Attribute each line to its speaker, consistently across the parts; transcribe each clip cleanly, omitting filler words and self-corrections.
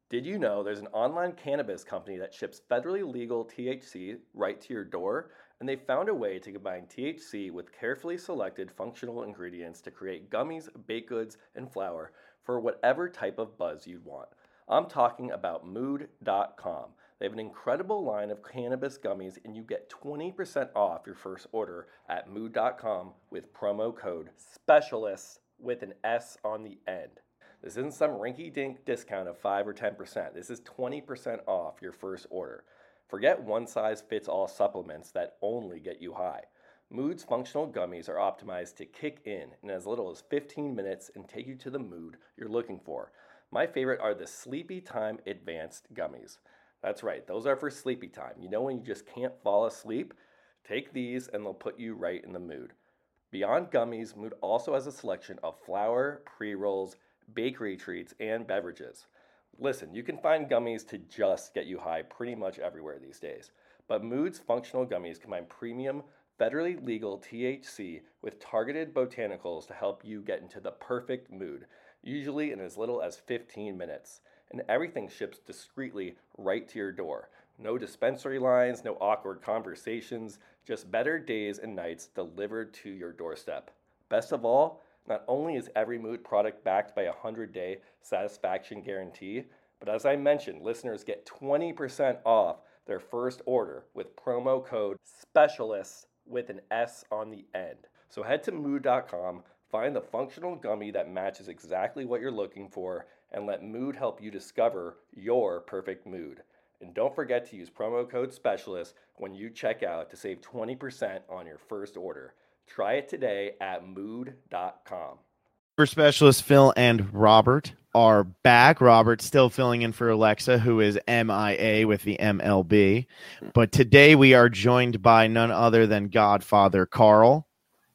Speaker 1: Did you know there's an online cannabis company that ships federally legal THC right to your door? And they found a way to combine THC with carefully selected functional ingredients to create gummies, baked goods, and flour for whatever type of buzz you'd want. I'm talking about Mood.com. They have an incredible line of cannabis gummies, and you get 20% off your first order at Mood.com with promo code SPECIALIST with an S on the end. This isn't some rinky-dink discount of 5 or 10%. This is 20% off your first order. Forget one-size-fits-all supplements that only get you high. Mood's functional gummies are optimized to kick in as little as 15 minutes and take you to the mood you're looking for. My favorite are the Sleepy Time Advanced Gummies. That's right, those are for sleepy time. You know when you just can't fall asleep? Take these and they'll put you right in the mood. Beyond gummies, Mood also has a selection of flour, pre-rolls, bakery treats, and beverages. Listen, you can find gummies to just get you high pretty much everywhere these days, but Mood's functional gummies combine premium, federally legal THC with targeted botanicals to help you get into the perfect mood, usually in as little as 15 minutes. And everything ships discreetly right to your door. No dispensary lines, no awkward conversations, just better days and nights delivered to your doorstep. Best of all, not only is every Mood product backed by a 100-day satisfaction guarantee, but as I mentioned, listeners get 20% off their first order with promo code SPECIALIST with an S on the end. So head to Mood.com, find the functional gummy that matches exactly what you're looking for, and let Mood help you discover your perfect mood. And don't forget to use promo code SPECIALIST when you check out to save 20% on your first order. Try it today at Mood.com.
Speaker 2: For specialists Phil and Robert are back. Robert still filling in for Alexa, who is MIA with the MLB. But today we are joined by none other than Godfather Carl.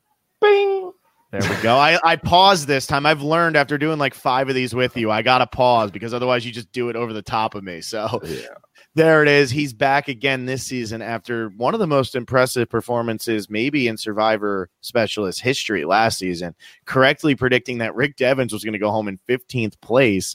Speaker 3: Bing!
Speaker 2: There we go. I paused this time. I've learned after doing like 5 of these with you, I got to pause because otherwise you just do it over the top of me. So yeah. There it is. He's back again this season after one of the most impressive performances maybe in Survivor Specialist history last season, correctly predicting that Rick Devens was going to go home in 15th place.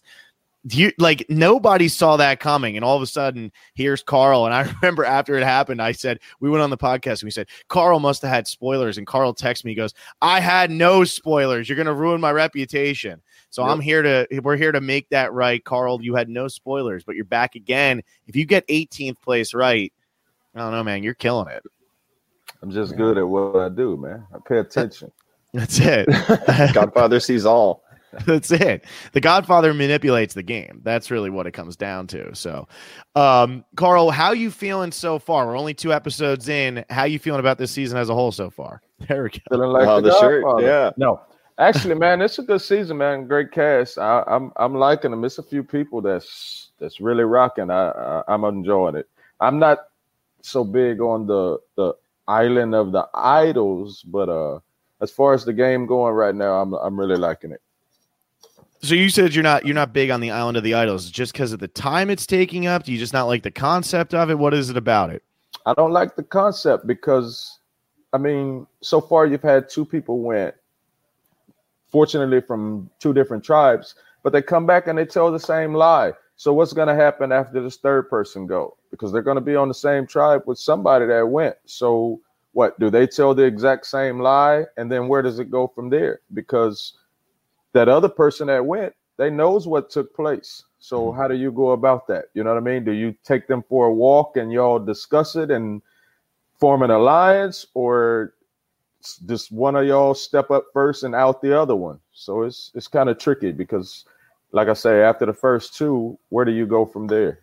Speaker 2: Nobody saw that coming, and all of a sudden here's Carl. And I remember after it happened, I said, we went on the podcast and we said, Carl must have had spoilers. And Carl texted me, he goes, I had no spoilers. You're going to ruin my reputation. So yep. We're here to make that right. Carl, you had no spoilers, but you're back again. If you get 18th place right, I don't know, man, you're killing it.
Speaker 3: I'm just good at what I do, man. I pay attention.
Speaker 2: That's it.
Speaker 4: Godfather sees all.
Speaker 2: That's it. The Godfather manipulates the game. That's really what it comes down to. So, Carl, how you feeling so far? We're only 2 episodes in. How you feeling about this season as a whole so far? There we go.
Speaker 3: Feeling like the shirt. Yeah. No, actually, man, it's a good season, man. Great cast. I'm liking them. It's a few people that's really rocking. I'm enjoying it. I'm not so big on the island of the idols, but as far as the game going right now, I'm really liking it.
Speaker 2: So you said you're not big on the Island of the Idols just because of the time it's taking up? Do you just not like the concept of it? What is it about it?
Speaker 3: I don't like the concept because, I mean, so far you've had 2 people win, fortunately from 2 different tribes, but they come back and they tell the same lie. So what's going to happen after this 3rd person go? Because they're going to be on the same tribe with somebody that went. So what, do they tell the exact same lie? And then where does it go from there? Because that other person that went, they knows what took place. So how do you go about that? You know what I mean? Do you take them for a walk and y'all discuss it and form an alliance, or just one of y'all step up first and out the other one? So it's kind of tricky because, like I say, after the first 2, where do you go from there?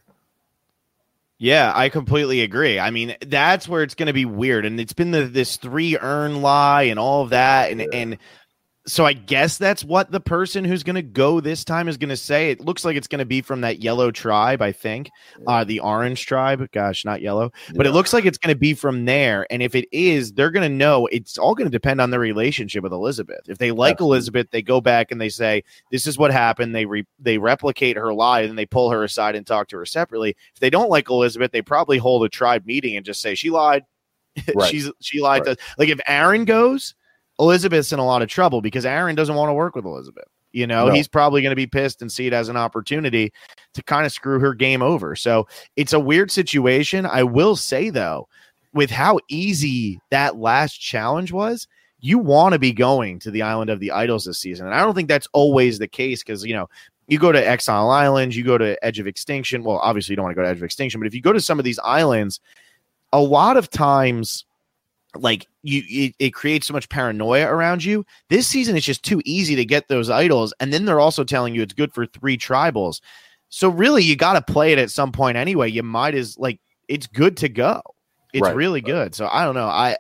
Speaker 2: Yeah, I completely agree. I mean, that's where it's going to be weird. And it's been this 3 urn lie and all of that. And so I guess that's what the person who's going to go this time is going to say. It looks like it's going to be from that yellow tribe, I think, the orange tribe. Gosh, not yellow. But it looks like it's going to be from there. And if it is, they're going to know. It's all going to depend on their relationship with Elizabeth. If they like Elizabeth, they go back and they say, this is what happened. They replicate her lie, and they pull her aside and talk to her separately. If they don't like Elizabeth, they probably hold a tribe meeting and just say, she lied.
Speaker 3: Right.
Speaker 2: she lied to us. Like if Aaron goes, Elizabeth's in a lot of trouble because Aaron doesn't want to work with Elizabeth. You know,
Speaker 3: No.
Speaker 2: he's probably going to be pissed and see it as an opportunity to kind of screw her game over. So it's a weird situation. I will say, though, with how easy that last challenge was, you want to be going to the Island of the Idols this season. And I don't think that's always the case because, you know, you go to Exile Island, you go to Edge of Extinction. Well, obviously you don't want to go to Edge of Extinction, but if you go to some of these islands, a lot of times, like it creates so much paranoia around you. This season, it's just too easy to get those idols. And then they're also telling you it's good for 3 tribals. So really, you got to play it at some point anyway. You might as it's good to go. It's really good. So I don't know. I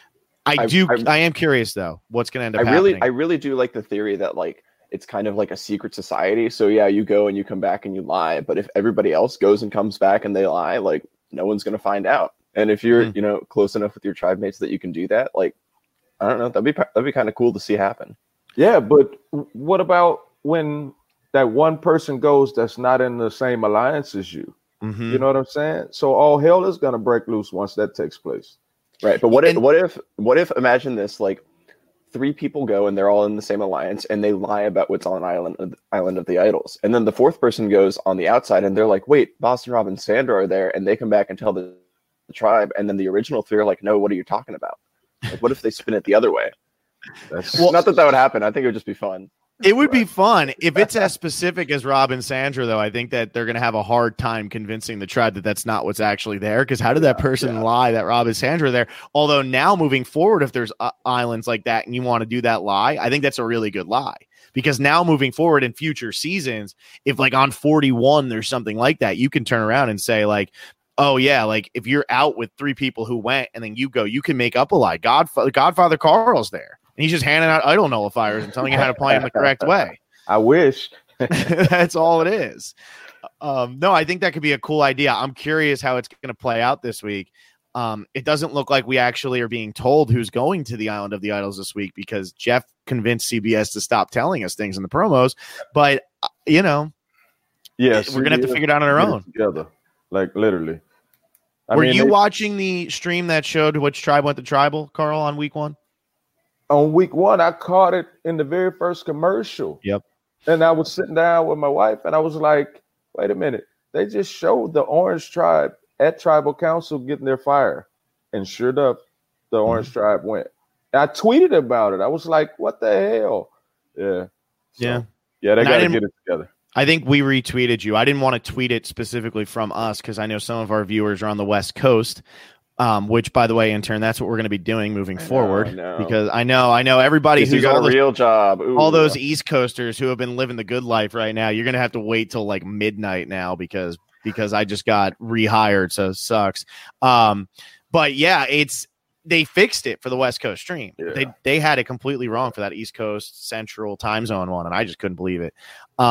Speaker 2: am curious though. What's going to end up happening?
Speaker 4: I really do like the theory that like it's kind of like a secret society. So yeah, you go and you come back and you lie. But if everybody else goes and comes back and they lie, like no one's going to find out. And if you're, you know, close enough with your tribe mates that you can do that, like, I don't know, that'd be kind of cool to see happen.
Speaker 3: Yeah, but what about when that one person goes that's not in the same alliance as you?
Speaker 2: Mm-hmm.
Speaker 3: You know what I'm saying? So all hell is gonna break loose once that takes place.
Speaker 4: Right. But what if imagine this, like 3 people go and they're all in the same alliance and they lie about what's on Island of the Idols. And then the 4th person goes on the outside and they're like, wait, Boston Rob and Sandra are there, and they come back and tell the tribe, and then the original 3 are like, no, what are you talking about? Like, what if they spin it the other way? Not that would happen. I think it would just be fun.
Speaker 2: It would be fun if it's as specific as Rob and Sandra, though. I think that they're going to have a hard time convincing the tribe that that's not what's actually there. Because how did that person lie that Rob and Sandra are there? Although now moving forward, if there's islands like that and you want to do that lie, I think that's a really good lie. Because now moving forward in future seasons, if like on 41 there's something like that, you can turn around and say like, oh yeah, like if you're out with 3 people who went and then you go, you can make up a lie. Godfather Carl's there. And he's just handing out idol nullifiers and telling you how to play them the correct way.
Speaker 3: I wish.
Speaker 2: That's all it is. No, I think that could be a cool idea. I'm curious how it's going to play out this week. It doesn't look like we actually are being told who's going to the Island of the Idols this week because Jeff convinced CBS to stop telling us things in the promos. But, you know,
Speaker 3: yes,
Speaker 2: we're going to have to figure it out on our own.
Speaker 3: Together. Like literally.
Speaker 2: Were you watching the stream that showed which tribe went to tribal, Carl, on week 1?
Speaker 3: On week 1, I caught it in the very first commercial.
Speaker 2: Yep.
Speaker 3: And I was sitting down with my wife and I was like, wait a minute. They just showed the Orange Tribe at Tribal Council getting their fire. And sure enough, the Orange Tribe went. And I tweeted about it. I was like, what the hell? Yeah. So, yeah, they got to get it together.
Speaker 2: I think we retweeted you. I didn't want to tweet it specifically from us because I know some of our viewers are on the West Coast, which, by the way, in turn, that's what we're going to be doing moving forward. Because I know everybody who's
Speaker 4: got a real job. Ooh.
Speaker 2: All those East Coasters who have been living the good life right now, you're going to have to wait till like midnight now because I just got rehired, so it sucks. But yeah, they fixed it for the West Coast stream. Yeah. They had it completely wrong for that East Coast Central time zone one, and I just couldn't believe it.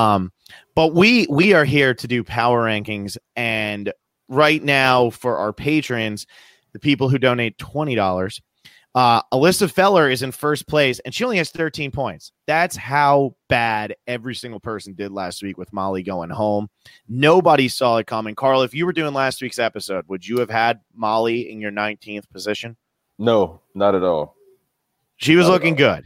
Speaker 2: But we are here to do power rankings, and right now for our patrons, the people who donate $20, Alyssa Feller is in first place, and she only has 13 points. That's how bad every single person did last week with Molly going home. Nobody saw it coming. Carl, if you were doing last week's episode, would you have had Molly in your 19th position?
Speaker 3: No, not at all.
Speaker 2: She was looking good.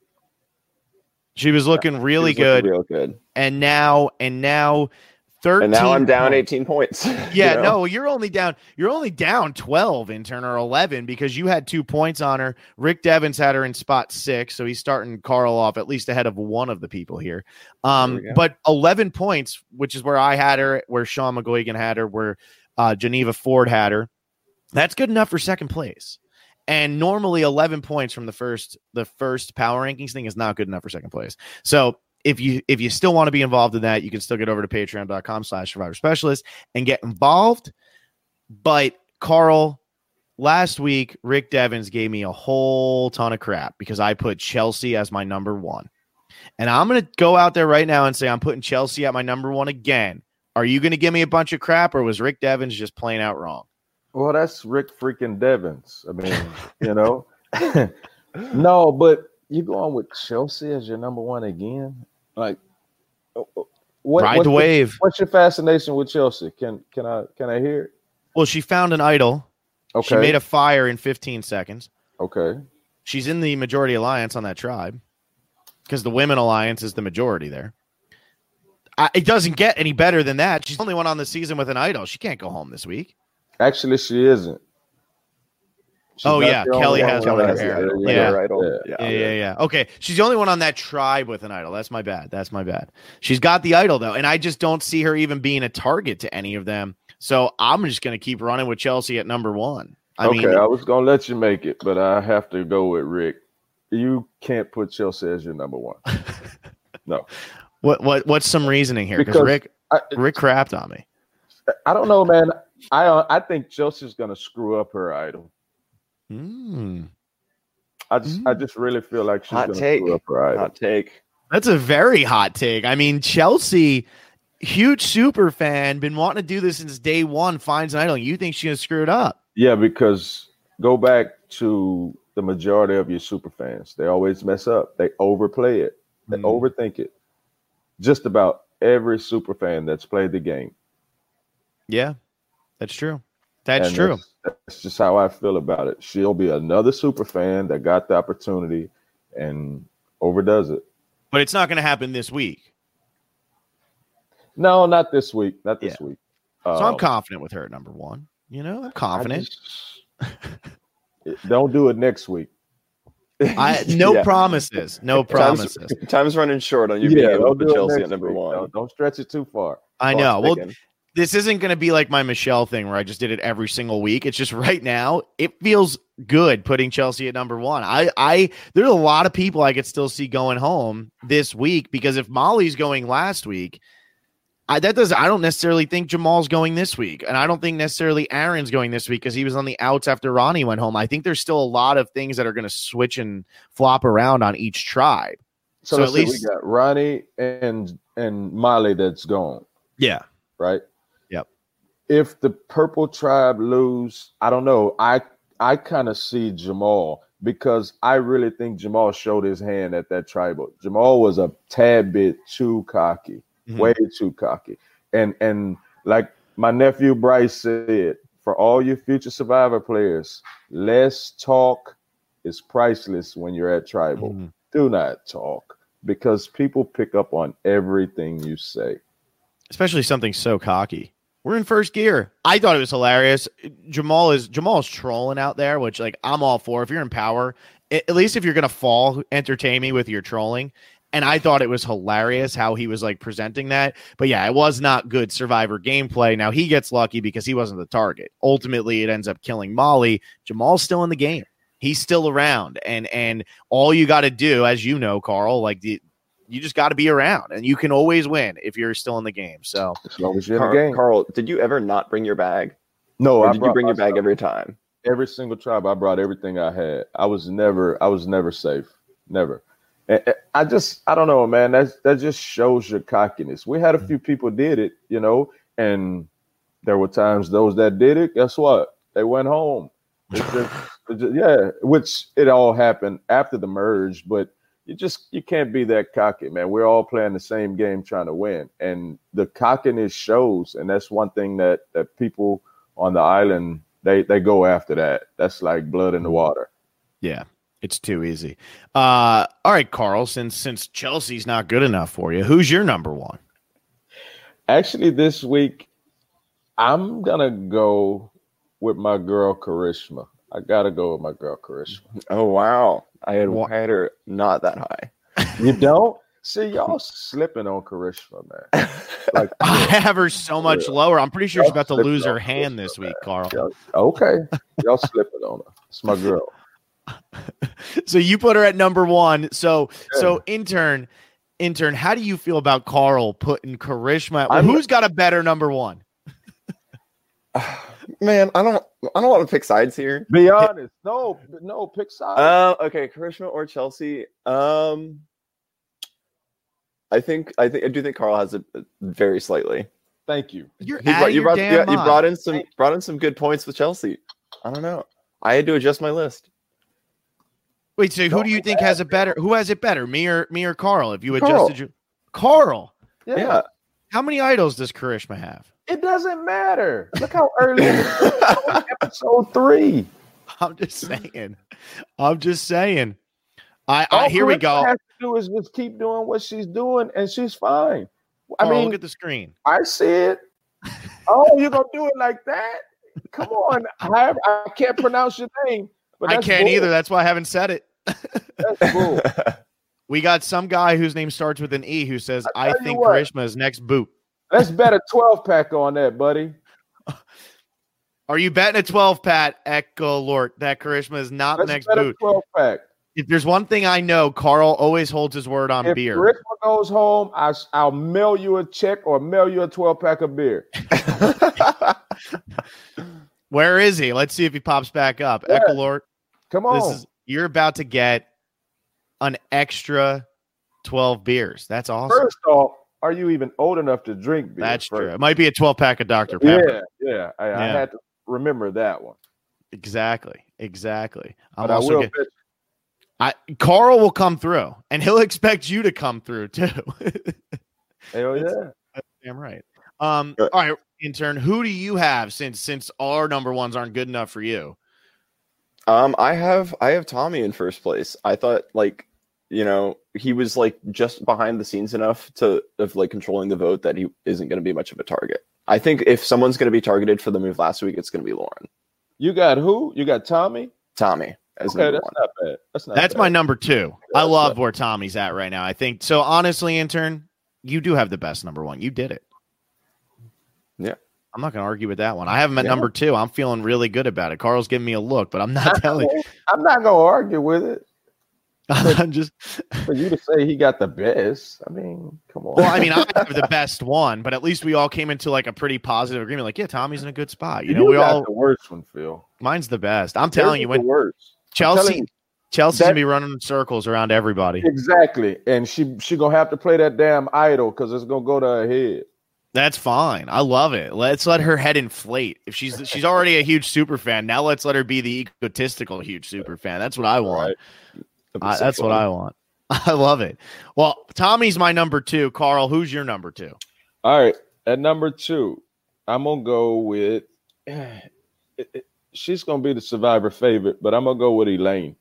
Speaker 2: She was looking really good.
Speaker 4: Real good.
Speaker 2: And now 13.
Speaker 4: And now I'm down 18 points.
Speaker 2: Yeah, you know? No, you're only down 12, intern, or 11 because you had 2 points on her. Rick Devens had her in spot 6, so he's starting Carl off at least ahead of one of the people here. But 11 points, which is where I had her, where Sean McGuigan had her, where Geneva Ford had her. That's good enough for second place. And normally 11 points from the first power rankings thing is not good enough for second place. So if you still want to be involved in that, you can still get over to patreon.com/Survivor Specialist and get involved. But Carl, last week, Rick Devens gave me a whole ton of crap because I put Chelsea as my number 1. And I'm going to go out there right now and say I'm putting Chelsea at my number 1 again. Are you going to give me a bunch of crap, or was Rick Devens just plain out wrong?
Speaker 3: Well, that's Rick freaking Devens. I mean, you know. No, but you going with Chelsea as your number 1 again? Like,
Speaker 2: ride the wave.
Speaker 3: What's your fascination with Chelsea? Can I hear it?
Speaker 2: Well, she found an idol. Okay. She made a fire in 15 seconds.
Speaker 3: Okay.
Speaker 2: She's in the majority alliance on that tribe. because the Women Alliance is the majority there. It doesn't get any better than that. She's the only one on the season with an idol. She can't go home this week.
Speaker 3: Actually, she isn't.
Speaker 2: Kelly has one in her hair.
Speaker 4: Yeah.
Speaker 2: Okay, she's the only one on that tribe with an idol. That's my bad. She's got the idol, though, and I just don't see her even being a target to any of them. So I'm just going to keep running with Chelsea at number 1.
Speaker 3: I was going to let you make it, but I have to go with Rick. You can't put Chelsea as your number 1. No.
Speaker 2: What's some reasoning here? Because Rick crapped on me.
Speaker 3: I don't know, man. I think Chelsea's going to screw up her idol. I just really feel like she's going to screw up her idol.
Speaker 4: Hot take.
Speaker 2: That's a very hot take. I mean, Chelsea, huge super fan, been wanting to do this since day one, finds an idol. You think she's going to screw it up? Yeah,
Speaker 3: because go back to the majority of your super fans. They always mess up. They overplay it. They overthink it. Just about every super fan that's played the game.
Speaker 2: Yeah, that's true. That's
Speaker 3: just how I feel about it. She'll be another super fan that got the opportunity and overdoes it.
Speaker 2: But it's not going to happen this week.
Speaker 3: No, not this week. Not this week.
Speaker 2: So I'm confident with her at number 1. I'm confident.
Speaker 3: Don't do it next week.
Speaker 2: No promises. No promises.
Speaker 4: Time's running short on you being able to put Chelsea at number 1.
Speaker 3: Don't stretch it too far.
Speaker 2: I know. Well, this isn't going to be like my Michelle thing where I just did it every single week. It's just right now it feels good putting Chelsea at number 1. There's a lot of people I could still see going home this week because if Molly's going last week, I don't necessarily think Jamal's going this week, and I don't think necessarily Aaron's going this week because he was on the outs after Ronnie went home. I think there's still a lot of things that are going to switch and flop around on each tribe.
Speaker 3: So at least we got Ronnie and Molly that's gone.
Speaker 2: Yeah.
Speaker 3: Right.
Speaker 2: Yep.
Speaker 3: If the purple tribe lose, I don't know. I kind of see Jamal because I really think Jamal showed his hand at that tribal. Jamal was a tad bit too cocky. Way too cocky. And like my nephew Bryce said, for all you future Survivor players, less talk is priceless when you're at tribal. Do not talk because people pick up on everything you say.
Speaker 2: Especially something so cocky. We're in first gear. I thought it was hilarious. Jamal is trolling out there, which like I'm all for. If you're in power, at least if you're gonna fall, entertain me with your trolling. And I thought it was hilarious how he was like presenting that. But yeah, it was not good Survivor gameplay. Now he gets lucky because he wasn't the target. Ultimately, it ends up killing Molly. Jamal's still in the game. He's still around. And all you got to do, as you know, Carl, like you just got to be around. And you can always win if you're still in the game. So
Speaker 3: as long as you're in the game.
Speaker 4: Carl, did you ever not bring your bag?
Speaker 3: No,
Speaker 4: or did you bring your bag every time?
Speaker 3: Every single tribe, I brought everything I had. I was never safe. Never. I don't know, man. That just shows your cockiness. We had a few people did it, and there were times those that did it, guess what? They went home. Which it all happened after the merge, but you can't be that cocky, man. We're all playing the same game trying to win. And the cockiness shows, and that's one thing that people on the island, they go after that. That's like blood in the water.
Speaker 2: Yeah. It's too easy. All right, Carl, since Chelsea's not good enough for you, who's your number 1?
Speaker 3: Actually, this week, I'm going to go with my girl, Karishma. I got to go with my girl, Karishma.
Speaker 4: Oh, wow. I had her not that high.
Speaker 3: You don't? See, y'all slipping on Karishma, man.
Speaker 2: Like, I have her so much lower. I'm pretty sure she's about to lose her hand this week, Carl.
Speaker 3: Okay. Y'all slipping on her. It's my girl.
Speaker 2: So you put her at number 1. So intern, how do you feel about Carl putting Karishma? Who's got a better number 1?
Speaker 4: Man, I don't want to pick sides here.
Speaker 3: Be honest. No, pick sides.
Speaker 4: Okay, Karishma or Chelsea. I do think Carl has it very slightly.
Speaker 3: Thank you.
Speaker 2: You brought
Speaker 4: in some good points with Chelsea. I don't know. I had to adjust my list.
Speaker 2: Wait, so who do you think has it better? Who has it better, me or Carl? If you adjusted your Carl,
Speaker 3: yeah.
Speaker 2: How many idols does Karishma have?
Speaker 3: It doesn't matter. Look how early episode 3.
Speaker 2: I'm just saying. Here we go.
Speaker 3: do is just keep doing what she's doing, and she's fine.
Speaker 2: I mean, look at the screen.
Speaker 3: I see it. Oh, you're gonna do it like that? Come on. I can't pronounce your name. But
Speaker 2: I can't either. That's why I haven't said it.
Speaker 3: That's cool.
Speaker 2: We got some guy whose name starts with an E who says, I think Karishma is next boot.
Speaker 3: Let's bet a 12-pack on that, buddy.
Speaker 2: Are you betting a 12-pack, Echo Lord, that Karishma is not next boot?
Speaker 3: 12-pack.
Speaker 2: If there's one thing I know, Carl always holds his word on beer.
Speaker 3: If Karishma goes home, I'll mail you a check or mail you a 12-pack of beer.
Speaker 2: Where is he? Let's see if he pops back up.
Speaker 3: Yeah.
Speaker 2: Echo Lord,
Speaker 3: come on.
Speaker 2: You're about to get an extra 12 beers. That's awesome.
Speaker 3: First off, are you even old enough to drink beer?
Speaker 2: That's true. It might be a 12-pack of Dr. Pepper.
Speaker 3: Yeah. I had to remember that one.
Speaker 2: Exactly.
Speaker 3: But I will bet
Speaker 2: Carl will come through, and he'll expect you to come through too.
Speaker 3: Hell yeah.
Speaker 2: Damn right. All right, intern, who do you have since our number ones aren't good enough for you?
Speaker 4: I have Tommy in first place. I thought he was just behind the scenes enough of controlling the vote that he isn't going to be much of a target. I think if someone's going to be targeted for the move last week, it's going to be Lauren.
Speaker 3: You got who? You got Tommy?
Speaker 4: Tommy. That's
Speaker 3: not bad. That's
Speaker 2: my number two. I love where Tommy's at right now. I think so. Honestly, intern, you do have the best number one. You did it.
Speaker 4: Yeah.
Speaker 2: I'm not going to argue with that one. I have him at number two. I'm feeling really good about it. Carl's giving me a look, but I'm not telling you.
Speaker 3: I'm not going to argue with it.
Speaker 2: I'm just
Speaker 3: for you to say he got the best. I mean, come on.
Speaker 2: Well, I mean, I have the best one, but at least we all came into a pretty positive agreement. Like, yeah, Tommy's in a good spot. We
Speaker 3: got
Speaker 2: all
Speaker 3: the worst one, Phil.
Speaker 2: Mine's the best. I'm telling you, when
Speaker 3: worst.
Speaker 2: Chelsea's gonna be running in circles around everybody.
Speaker 3: Exactly, and she gonna have to play that damn idol because it's gonna go to her head.
Speaker 2: That's fine. I love it. Let's let her head inflate. If she's already a huge super fan, now let's let her be the egotistical huge super fan. That's what I want. Right. That's what I want. I love it. Well, Tommy's my number two. Carl, who's your number two?
Speaker 3: All right, at number two, I'm gonna go with. She's gonna be the Survivor favorite, but I'm gonna go with Elaine.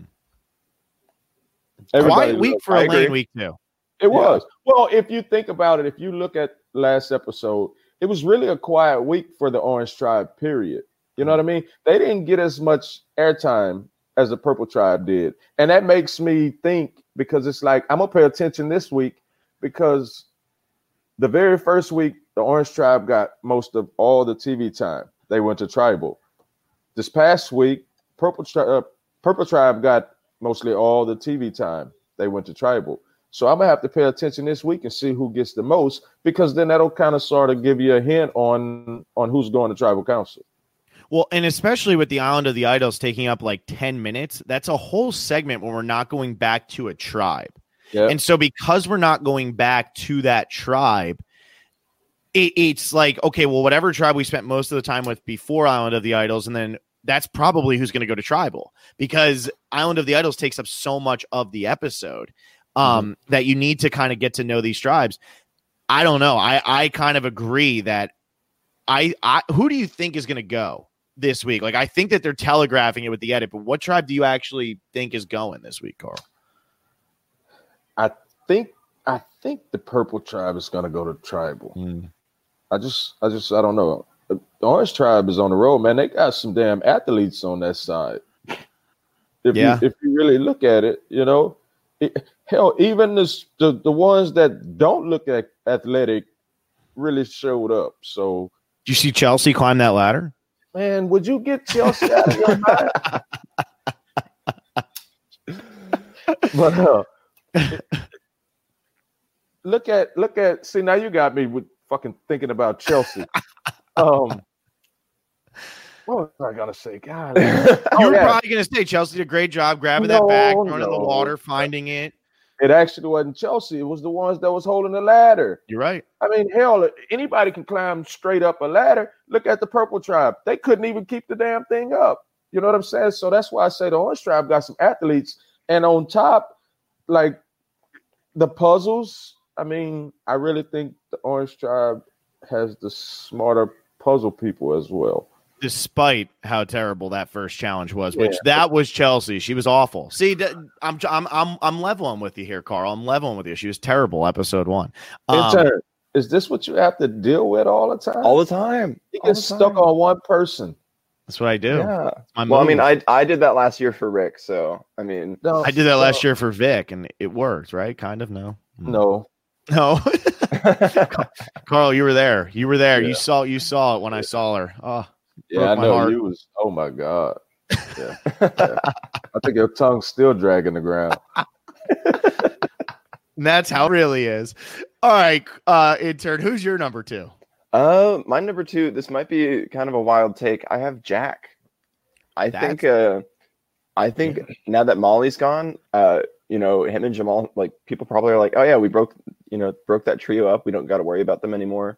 Speaker 2: Quiet week for Elaine week too.
Speaker 3: It was. Well, if you think about it, if you look at last episode, it was really a quiet week for the Orange Tribe, period. You know what I mean? They didn't get as much airtime as the Purple Tribe did. And that makes me think, because it's like, I'm going to pay attention this week, because the very first week, the Orange Tribe got most of all the TV time. They went to Tribal. This past week, Purple Tribe got mostly all the TV time. They went to Tribal. So I'm going to have to pay attention this week and see who gets the most, because then that'll kind of sort of give you a hint on who's going to Tribal Council.
Speaker 2: Well, and especially with the Island of the Idols taking up 10 minutes, that's a whole segment when we're not going back to a tribe. Yep. And so because we're not going back to that tribe, it's like, okay, well, whatever tribe we spent most of the time with before Island of the Idols, and then that's probably who's going to go to Tribal, because Island of the Idols takes up so much of the episode that you need to kind of get to know these tribes. I don't know. I kind of agree that who do you think is going to go this week? I think that they're telegraphing it with the edit, but what tribe do you actually think is going this week, Carl?
Speaker 3: I think the Purple Tribe is going to go to Tribal. I don't know. The Orange Tribe is on the road, man. They got some damn athletes on that side. If you really look at it, hell, even the ones that don't look athletic really showed up. So,
Speaker 2: did you see Chelsea climb that ladder?
Speaker 3: Man, would you get Chelsea out of your mind? But look at. See, now you got me with fucking thinking about Chelsea. What was I gonna say? God,
Speaker 2: you were probably gonna say Chelsea did a great job grabbing that bag, throwing it in the water, finding it.
Speaker 3: It actually wasn't Chelsea. It was the ones that was holding the ladder.
Speaker 2: You're right.
Speaker 3: I mean, hell, anybody can climb straight up a ladder. Look at the Purple Tribe. They couldn't even keep the damn thing up. You know what I'm saying? So that's why I say the Orange Tribe got some athletes. And on top, the puzzles, I mean, I really think the Orange Tribe has the smarter puzzle people as well.
Speaker 2: despite how terrible that first challenge was, which that was Chelsea. She was awful. See, I'm leveling with you here, Carl. I'm leveling with you. She was terrible. Episode 1.
Speaker 3: Intern, is this what you have to deal with all the time?
Speaker 4: All the time.
Speaker 3: You get stuck on one person.
Speaker 2: That's what I do.
Speaker 4: Yeah. Well, I mean, I did that last year for Rick, so I mean,
Speaker 2: I did that last year for Vic, and it worked, right? Kind of. No. Carl, you were there. You were there. Yeah. You saw it when I saw her. Oh,
Speaker 3: yeah, I know you was. Oh my God. Yeah. I think your tongue's still dragging the ground.
Speaker 2: And that's how it really is. All right, intern, who's your number 2?
Speaker 4: My number 2. This might be kind of a wild take. I have Jack. I think now that Molly's gone, him and Jamal, like, people probably are like, oh yeah, we broke that trio up. We don't got to worry about them anymore.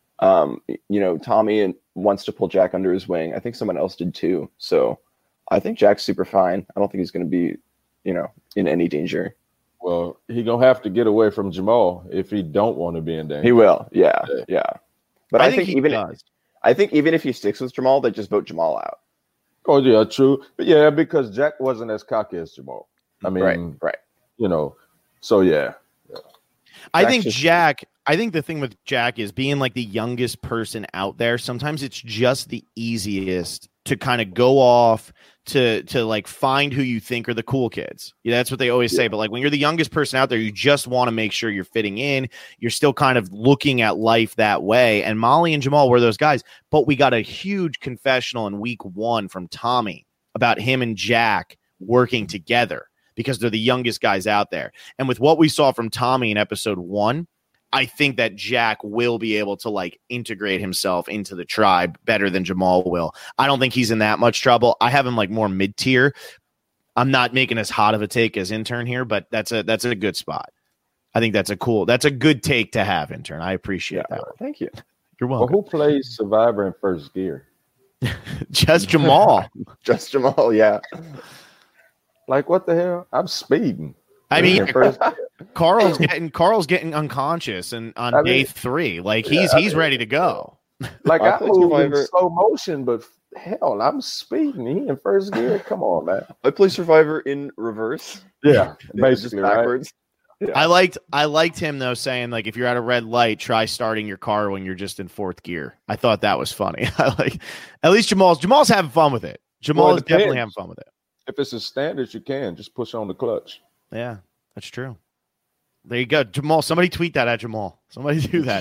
Speaker 4: Tommy wants to pull Jack under his wing. I think someone else did too. So I think Jack's super fine. I don't think he's going to be, in any danger.
Speaker 3: Well, he gonna have to get away from Jamal if he don't want to be in danger.
Speaker 4: He will. Yeah. But I think even if he sticks with Jamal, they just vote Jamal out.
Speaker 3: Oh yeah, true. But yeah, because Jack wasn't as cocky as Jamal. I mean,
Speaker 4: right.
Speaker 3: So yeah.
Speaker 2: I think the thing with Jack is being like the youngest person out there. Sometimes it's just the easiest to kind of go off to like find who you think are the cool kids. Yeah, that's what they always say. But like when you're the youngest person out there, you just want to make sure you're fitting in. You're still kind of looking at life that way. And Molly and Jamal were those guys. But we got a huge confessional in week 1 from Tommy about him and Jack working together because they're the youngest guys out there. And with what we saw from Tommy in episode 1, I think that Jack will be able to like integrate himself into the tribe better than Jamal will. I don't think he's in that much trouble. I have him like more mid-tier. I'm not making as hot of a take as intern here, but that's a good spot. I think that's a good take to have, intern. I appreciate that.
Speaker 4: Thank you.
Speaker 2: You're welcome.
Speaker 3: Well, who plays Survivor in first gear?
Speaker 2: Just Jamal.
Speaker 4: Just Jamal, yeah.
Speaker 3: Like what the hell? I'm speeding.
Speaker 2: I mean, Carl's getting unconscious and on day 3, like he's ready to go.
Speaker 3: Like I move in slow motion, but hell, I'm speeding. He in first gear. Come on, man.
Speaker 4: I play Survivor in reverse.
Speaker 3: Yeah, basically
Speaker 4: backwards.
Speaker 3: Right?
Speaker 2: Yeah. I liked him though saying like if you're at a red light, try starting your car when you're just in 4th gear. I thought that was funny. At least Jamal's having fun with it. Jamal is definitely having fun with it.
Speaker 3: If it's a standard, you can just push on the clutch.
Speaker 2: Yeah, that's true. There you go, Jamal. Somebody tweet that at Jamal. Somebody do that.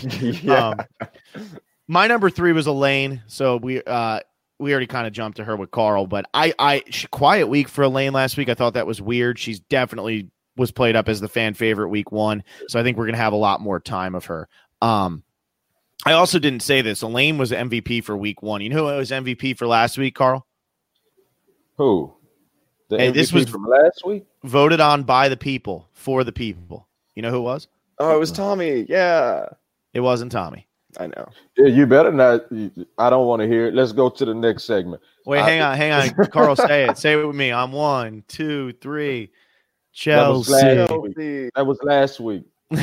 Speaker 2: My number 3 was Elaine. So we already kind of jumped to her with Carl, but quiet week for Elaine last week. I thought that was weird. She's definitely was played up as the fan favorite week 1. So I think we're going to have a lot more time of her. I also didn't say this. Elaine was MVP for week 1. You know who was MVP for last week, Carl?
Speaker 3: Who? This was from last week?
Speaker 2: Voted on by the people, for the people. You know who it was?
Speaker 4: Oh, it was Tommy. Yeah.
Speaker 2: It wasn't Tommy.
Speaker 4: I know.
Speaker 3: Yeah, you better not. I don't want to hear it. Let's go to the next segment.
Speaker 2: Wait, hang on. Carl, say it. Say it with me. I'm 1, 2, 3. Chelsea.
Speaker 3: That was last week.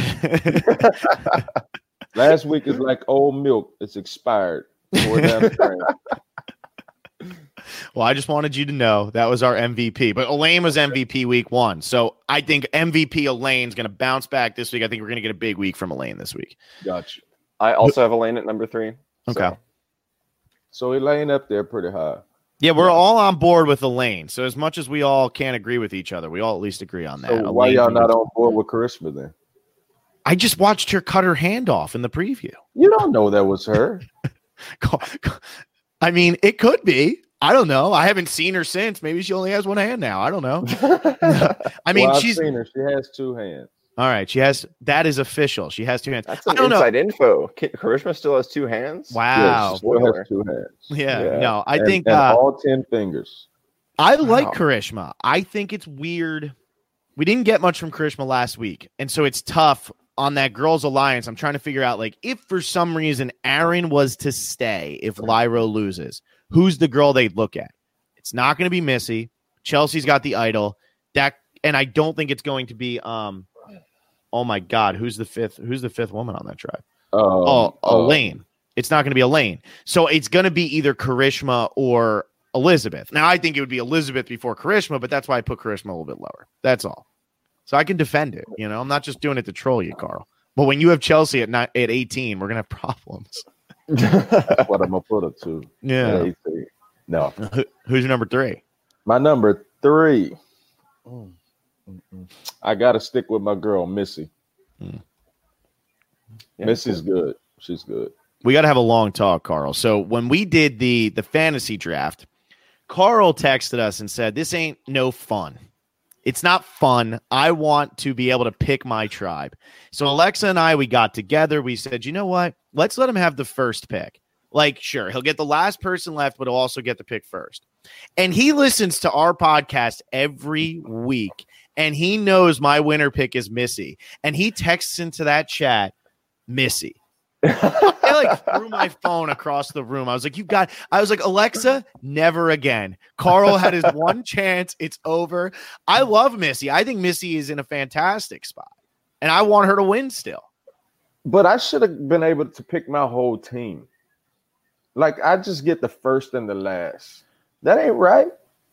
Speaker 3: Last week is like old milk. It's expired.
Speaker 2: Well, I just wanted you to know that was our MVP. But Elaine was MVP week 1. So I think MVP Elaine's going to bounce back this week. I think we're going to get a big week from Elaine this week.
Speaker 3: Gotcha.
Speaker 4: I also have Elaine at number 3.
Speaker 2: Okay.
Speaker 3: So Elaine up there pretty high.
Speaker 2: Yeah, we're all on board with Elaine. So as much as we all can't agree with each other, we all at least agree on that.
Speaker 3: So why y'all not on board with Karishma then?
Speaker 2: I just watched her cut her hand off in the preview.
Speaker 3: You don't know that was her.
Speaker 2: I mean, it could be. I don't know. I haven't seen her since. Maybe she only has 1 hand now. I don't know. I mean,
Speaker 3: I've seen her. She has 2 hands.
Speaker 2: All right. That is official. She has 2 hands.
Speaker 4: That's inside info. Karishma still has 2 hands.
Speaker 2: Wow.
Speaker 3: Yeah, she still has 2 hands.
Speaker 2: Yeah. No, I think
Speaker 3: all 10 fingers.
Speaker 2: I like Karishma. I think it's weird. We didn't get much from Karishma last week. And so it's tough on that Girls Alliance. I'm trying to figure out, like, if for some reason Aaron was to stay, if Lyra loses, who's the girl they'd look at? It's not going to be Missy. Chelsea's got the idol. And I don't think it's going to be oh my God, who's the fifth woman on that tribe? Elaine. It's not going to be Elaine. So it's going to be either Karishma or Elizabeth. Now, I think it would be Elizabeth before Karishma, but that's why I put Karishma a little bit lower. That's all. So I can defend it. You know, I'm not just doing it to troll you, Carl. But when you have Chelsea at 18, we're going to have problems.
Speaker 3: That's what I'm going to put it to.
Speaker 2: Yeah.
Speaker 3: No.
Speaker 2: Who's your number 3?
Speaker 3: My number 3. I got to stick with my girl, Missy.
Speaker 2: Yeah,
Speaker 3: Missy's good. She's good.
Speaker 2: We got to have a long talk, Carl. So when we did the fantasy draft, Carl texted us and said, this ain't no fun. It's not fun. I want to be able to pick my tribe. So Alexa and I, we got together. We said, you know what? Let's let him have the first pick. Like, sure, he'll get the last person left, but he'll also get the pick first. And he listens to our podcast every week, and he knows my winner pick is Missy. And he texts into that chat, Missy. I threw my phone across the room. I was like, Alexa, never again. Carl had his one chance. It's over. I love Missy. I think Missy is in a fantastic spot, and I want her to win still.
Speaker 3: But I should have been able to pick my whole team. Like, I just get the first and the last. That ain't right.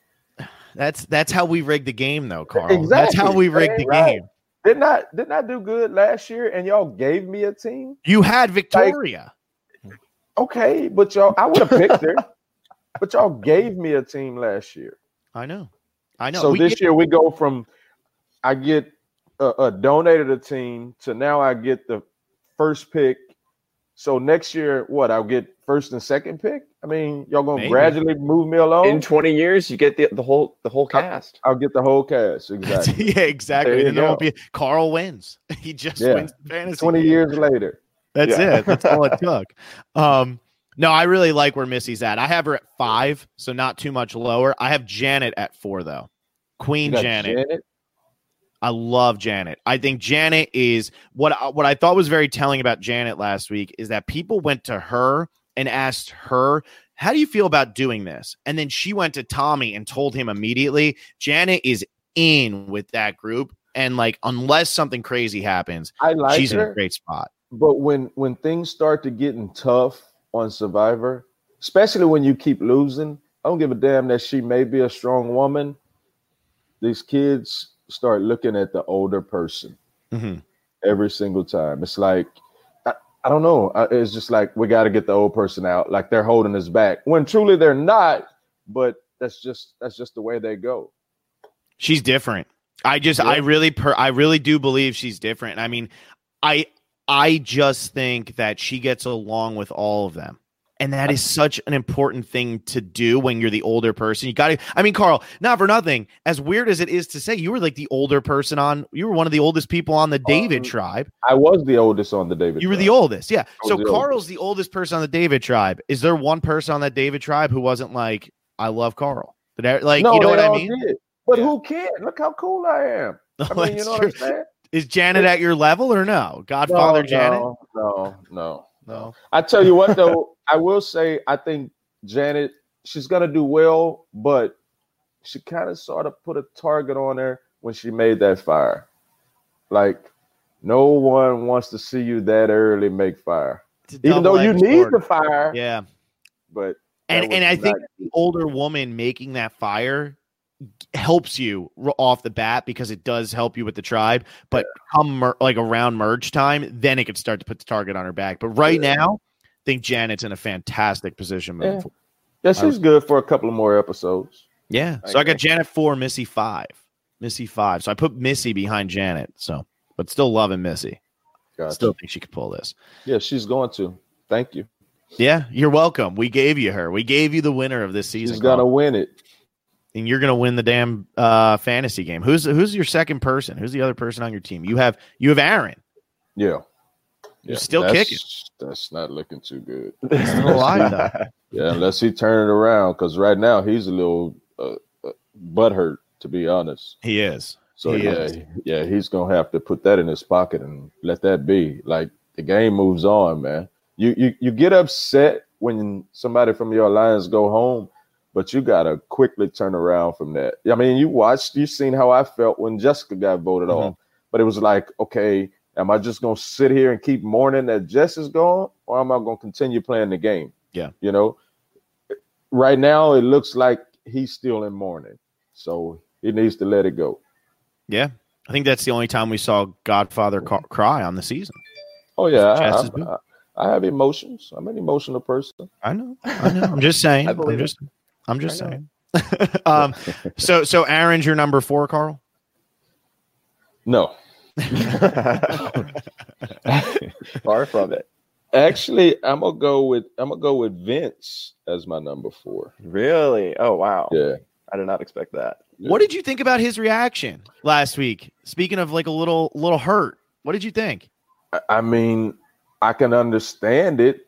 Speaker 2: That's how we rigged the game, though, Carl.
Speaker 3: Exactly.
Speaker 2: That's how we rigged the game.
Speaker 3: Didn't I do good last year and y'all gave me a team?
Speaker 2: You had Victoria.
Speaker 3: Okay, but y'all, I would have picked her. But y'all gave me a team last year.
Speaker 2: I know.
Speaker 3: So this year we go from I get donated a team to now I get the first pick. So next year, what? I'll get first and second pick? I mean, y'all gonna gradually move me along?
Speaker 4: In 20 years, you get the whole cast.
Speaker 3: I'll get the whole cast. Exactly.
Speaker 2: Yeah, exactly. And there won't be Carl wins. He just wins the fantasy
Speaker 3: 20 years later.
Speaker 2: That's it. That's all it took. No, I really like where Missy's at. I have her at 5, so not too much lower. I have Janet at 4, though. Queen Janet. I love Janet. I think Janet is what I thought was very telling about Janet last week is that people went to her and asked her, how do you feel about doing this? And then she went to Tommy and told him immediately. Janet is in with that group. And like, unless something crazy happens, she's in a great spot.
Speaker 3: But when things start to getting tough on Survivor, especially when you keep losing, I don't give a damn that she may be a strong woman. These kids start looking at the older person every single time. It's like, I don't know. It's just like, we got to get the old person out. Like they're holding us back when truly they're not, but that's just the way they go.
Speaker 2: She's different. I really do believe she's different. I mean, I just think that she gets along with all of them. And that is such an important thing to do when you're the older person. You got to, I mean, Carl, not for nothing, as weird as it is to say, you were like the older person you were one of the oldest people on the David tribe.
Speaker 3: I was the oldest on the David tribe.
Speaker 2: You were the oldest. Yeah. So Carl's the oldest person on the David tribe. Is there one person on that David tribe who wasn't like, I love Carl? No, you know what I mean?
Speaker 3: Did. But who cared? Look how cool I am. I mean, you know what I'm saying?
Speaker 2: Is Janet at your level or no? Godfather Janet?
Speaker 3: No. I tell you what, though, I will say I think Janet, she's going to do well, but she kind of sort of put a target on her when she made that fire. Like, no one wants to see you that early make fire. Even though you need the fire.
Speaker 2: Yeah.
Speaker 3: But
Speaker 2: and I think the older woman making that fire helps you off the bat because it does help you with the tribe, but come around merge time, then it could start to put the target on her back. But right now, I think Janet's in a fantastic position moving forward.
Speaker 3: Yeah, she's good for a couple of more episodes.
Speaker 2: Yeah. So I got Janet 4, Missy 5. So I put Missy behind Janet. So, but still loving Missy. Gotcha. Still think she could pull this.
Speaker 3: Yeah, she's going to. Thank you.
Speaker 2: Yeah, you're welcome. We gave you her. We gave you the winner of this season.
Speaker 3: She's gonna win it.
Speaker 2: And you're going to win the damn fantasy game. Who's your second person? Who's the other person on your team? You have Aaron.
Speaker 3: Yeah.
Speaker 2: You're still kicking.
Speaker 3: That's not looking too good.
Speaker 2: He's still alive, though.
Speaker 3: Yeah, unless he turn it around, because right now he's a little butthurt, to be honest.
Speaker 2: He is.
Speaker 3: So he's gonna have to put that in his pocket and let that be. Like, the game moves on, man. You get upset when somebody from your alliance go home, but you got to quickly turn around from that. I mean, you've seen how I felt when Jessica got voted off. But it was like, okay, Am I just going to sit here and keep mourning that Jess is gone, or am I going to continue playing the game?
Speaker 2: Yeah.
Speaker 3: You know, right now it looks like he's still in mourning, so he needs to let it go.
Speaker 2: Yeah. I think that's the only time we saw Godfather cry on the season.
Speaker 3: Oh, yeah. I have emotions. I'm an emotional person.
Speaker 2: I know. I'm just saying. I'm just saying. So Aaron's your number 4, Carl?
Speaker 3: No.
Speaker 4: Far from it.
Speaker 3: Actually, I'm gonna go with Vince as my number 4.
Speaker 4: Really? Oh wow.
Speaker 3: Yeah.
Speaker 4: I did not expect that.
Speaker 2: What did you think about his reaction last week? Speaking of like a little hurt, what did you think?
Speaker 3: I mean, I can understand it.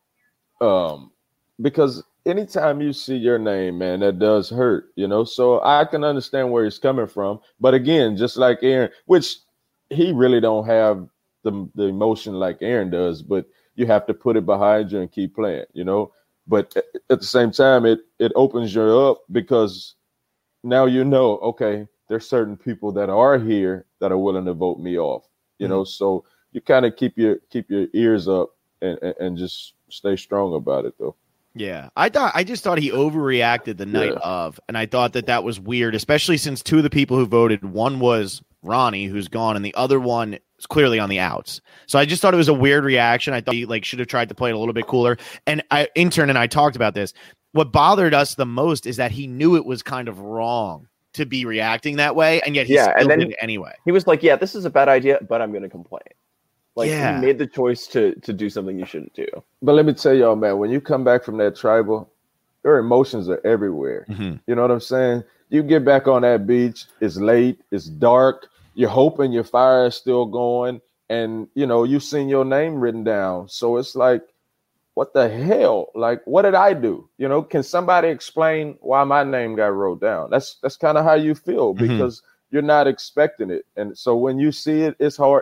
Speaker 3: Because anytime you see your name, man, that does hurt, you know. So I can understand where he's coming from. But again, just like Aaron, which he really don't have the emotion like Aaron does, but you have to put it behind you and keep playing, you know. But at the same time, it opens you up because now you know, okay, there's certain people that are here that are willing to vote me off, you know. So you kind of keep your ears up and just stay strong about it, though.
Speaker 2: Yeah, I just thought he overreacted the night of, and I thought that was weird, especially since 2 of the people who voted, one was Ronnie, who's gone, and the other one is clearly on the outs. So I just thought it was a weird reaction. I thought he should have tried to play it a little bit cooler. And Intern and I talked about this. What bothered us the most is that he knew it was kind of wrong to be reacting that way, and yet he still did it anyway.
Speaker 4: He was like, "Yeah, this is a bad idea, but I'm going to complain." He made the choice to do something you shouldn't do.
Speaker 3: But let me tell y'all, man, when you come back from that tribal, your emotions are everywhere.
Speaker 2: Mm-hmm.
Speaker 3: You know what I'm saying? You get back on that beach, it's late, it's dark, you're hoping your fire is still going, and, you know, you've seen your name written down. So it's like, what the hell? Like, what did I do? You know, can somebody explain why my name got wrote down? That's kind of how you feel because you're not expecting it. And so when you see it, it's hard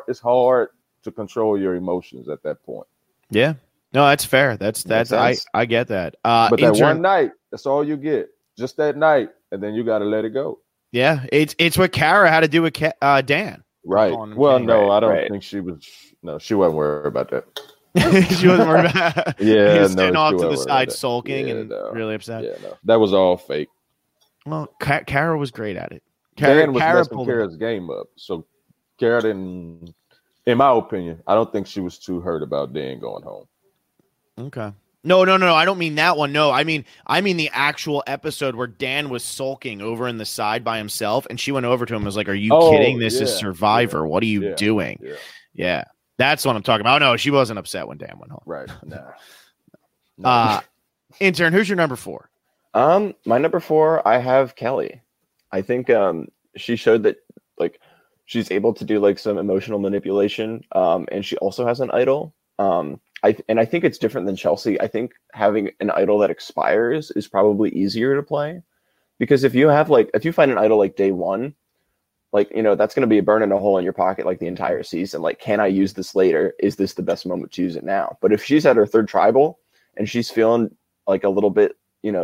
Speaker 3: to control your emotions at that point.
Speaker 2: Yeah. No, that's fair. That's I get that.
Speaker 3: But that one night, that's all you get. Just that night, and then you got to let it go.
Speaker 2: Yeah, it's what Kara had to do with Dan.
Speaker 3: Right. Well, no, I don't think she was. No, she wasn't worried about that.
Speaker 2: She wasn't worried about that.
Speaker 3: Yeah,
Speaker 2: he was standing off to the side, sulking and really upset.
Speaker 3: Yeah, no, that was all fake.
Speaker 2: Well, Kara was great at it.
Speaker 3: Dan was messing Kara's game up, so Kara didn't. In my opinion, I don't think she was too hurt about Dan going home.
Speaker 2: Okay. No. I don't mean that one. No, I mean the actual episode where Dan was sulking over in the side by himself, and she went over to him and was like, "Are you kidding? This is Survivor. What are you doing?" Yeah. That's what I'm talking about. Oh, no, she wasn't upset when Dan went home.
Speaker 3: Right. No.
Speaker 2: Intern, who's your number 4?
Speaker 4: My number 4, I have Kelly. I think she showed that she's able to do some emotional manipulation, and she also has an idol. I think it's different than Chelsea. I think having an idol that expires is probably easier to play, because if you find an idol day one, that's going to be a burn in a hole in your pocket the entire season. Can I use this later? Is this the best moment to use it now? But if she's at her 3rd tribal and she's feeling a little bit,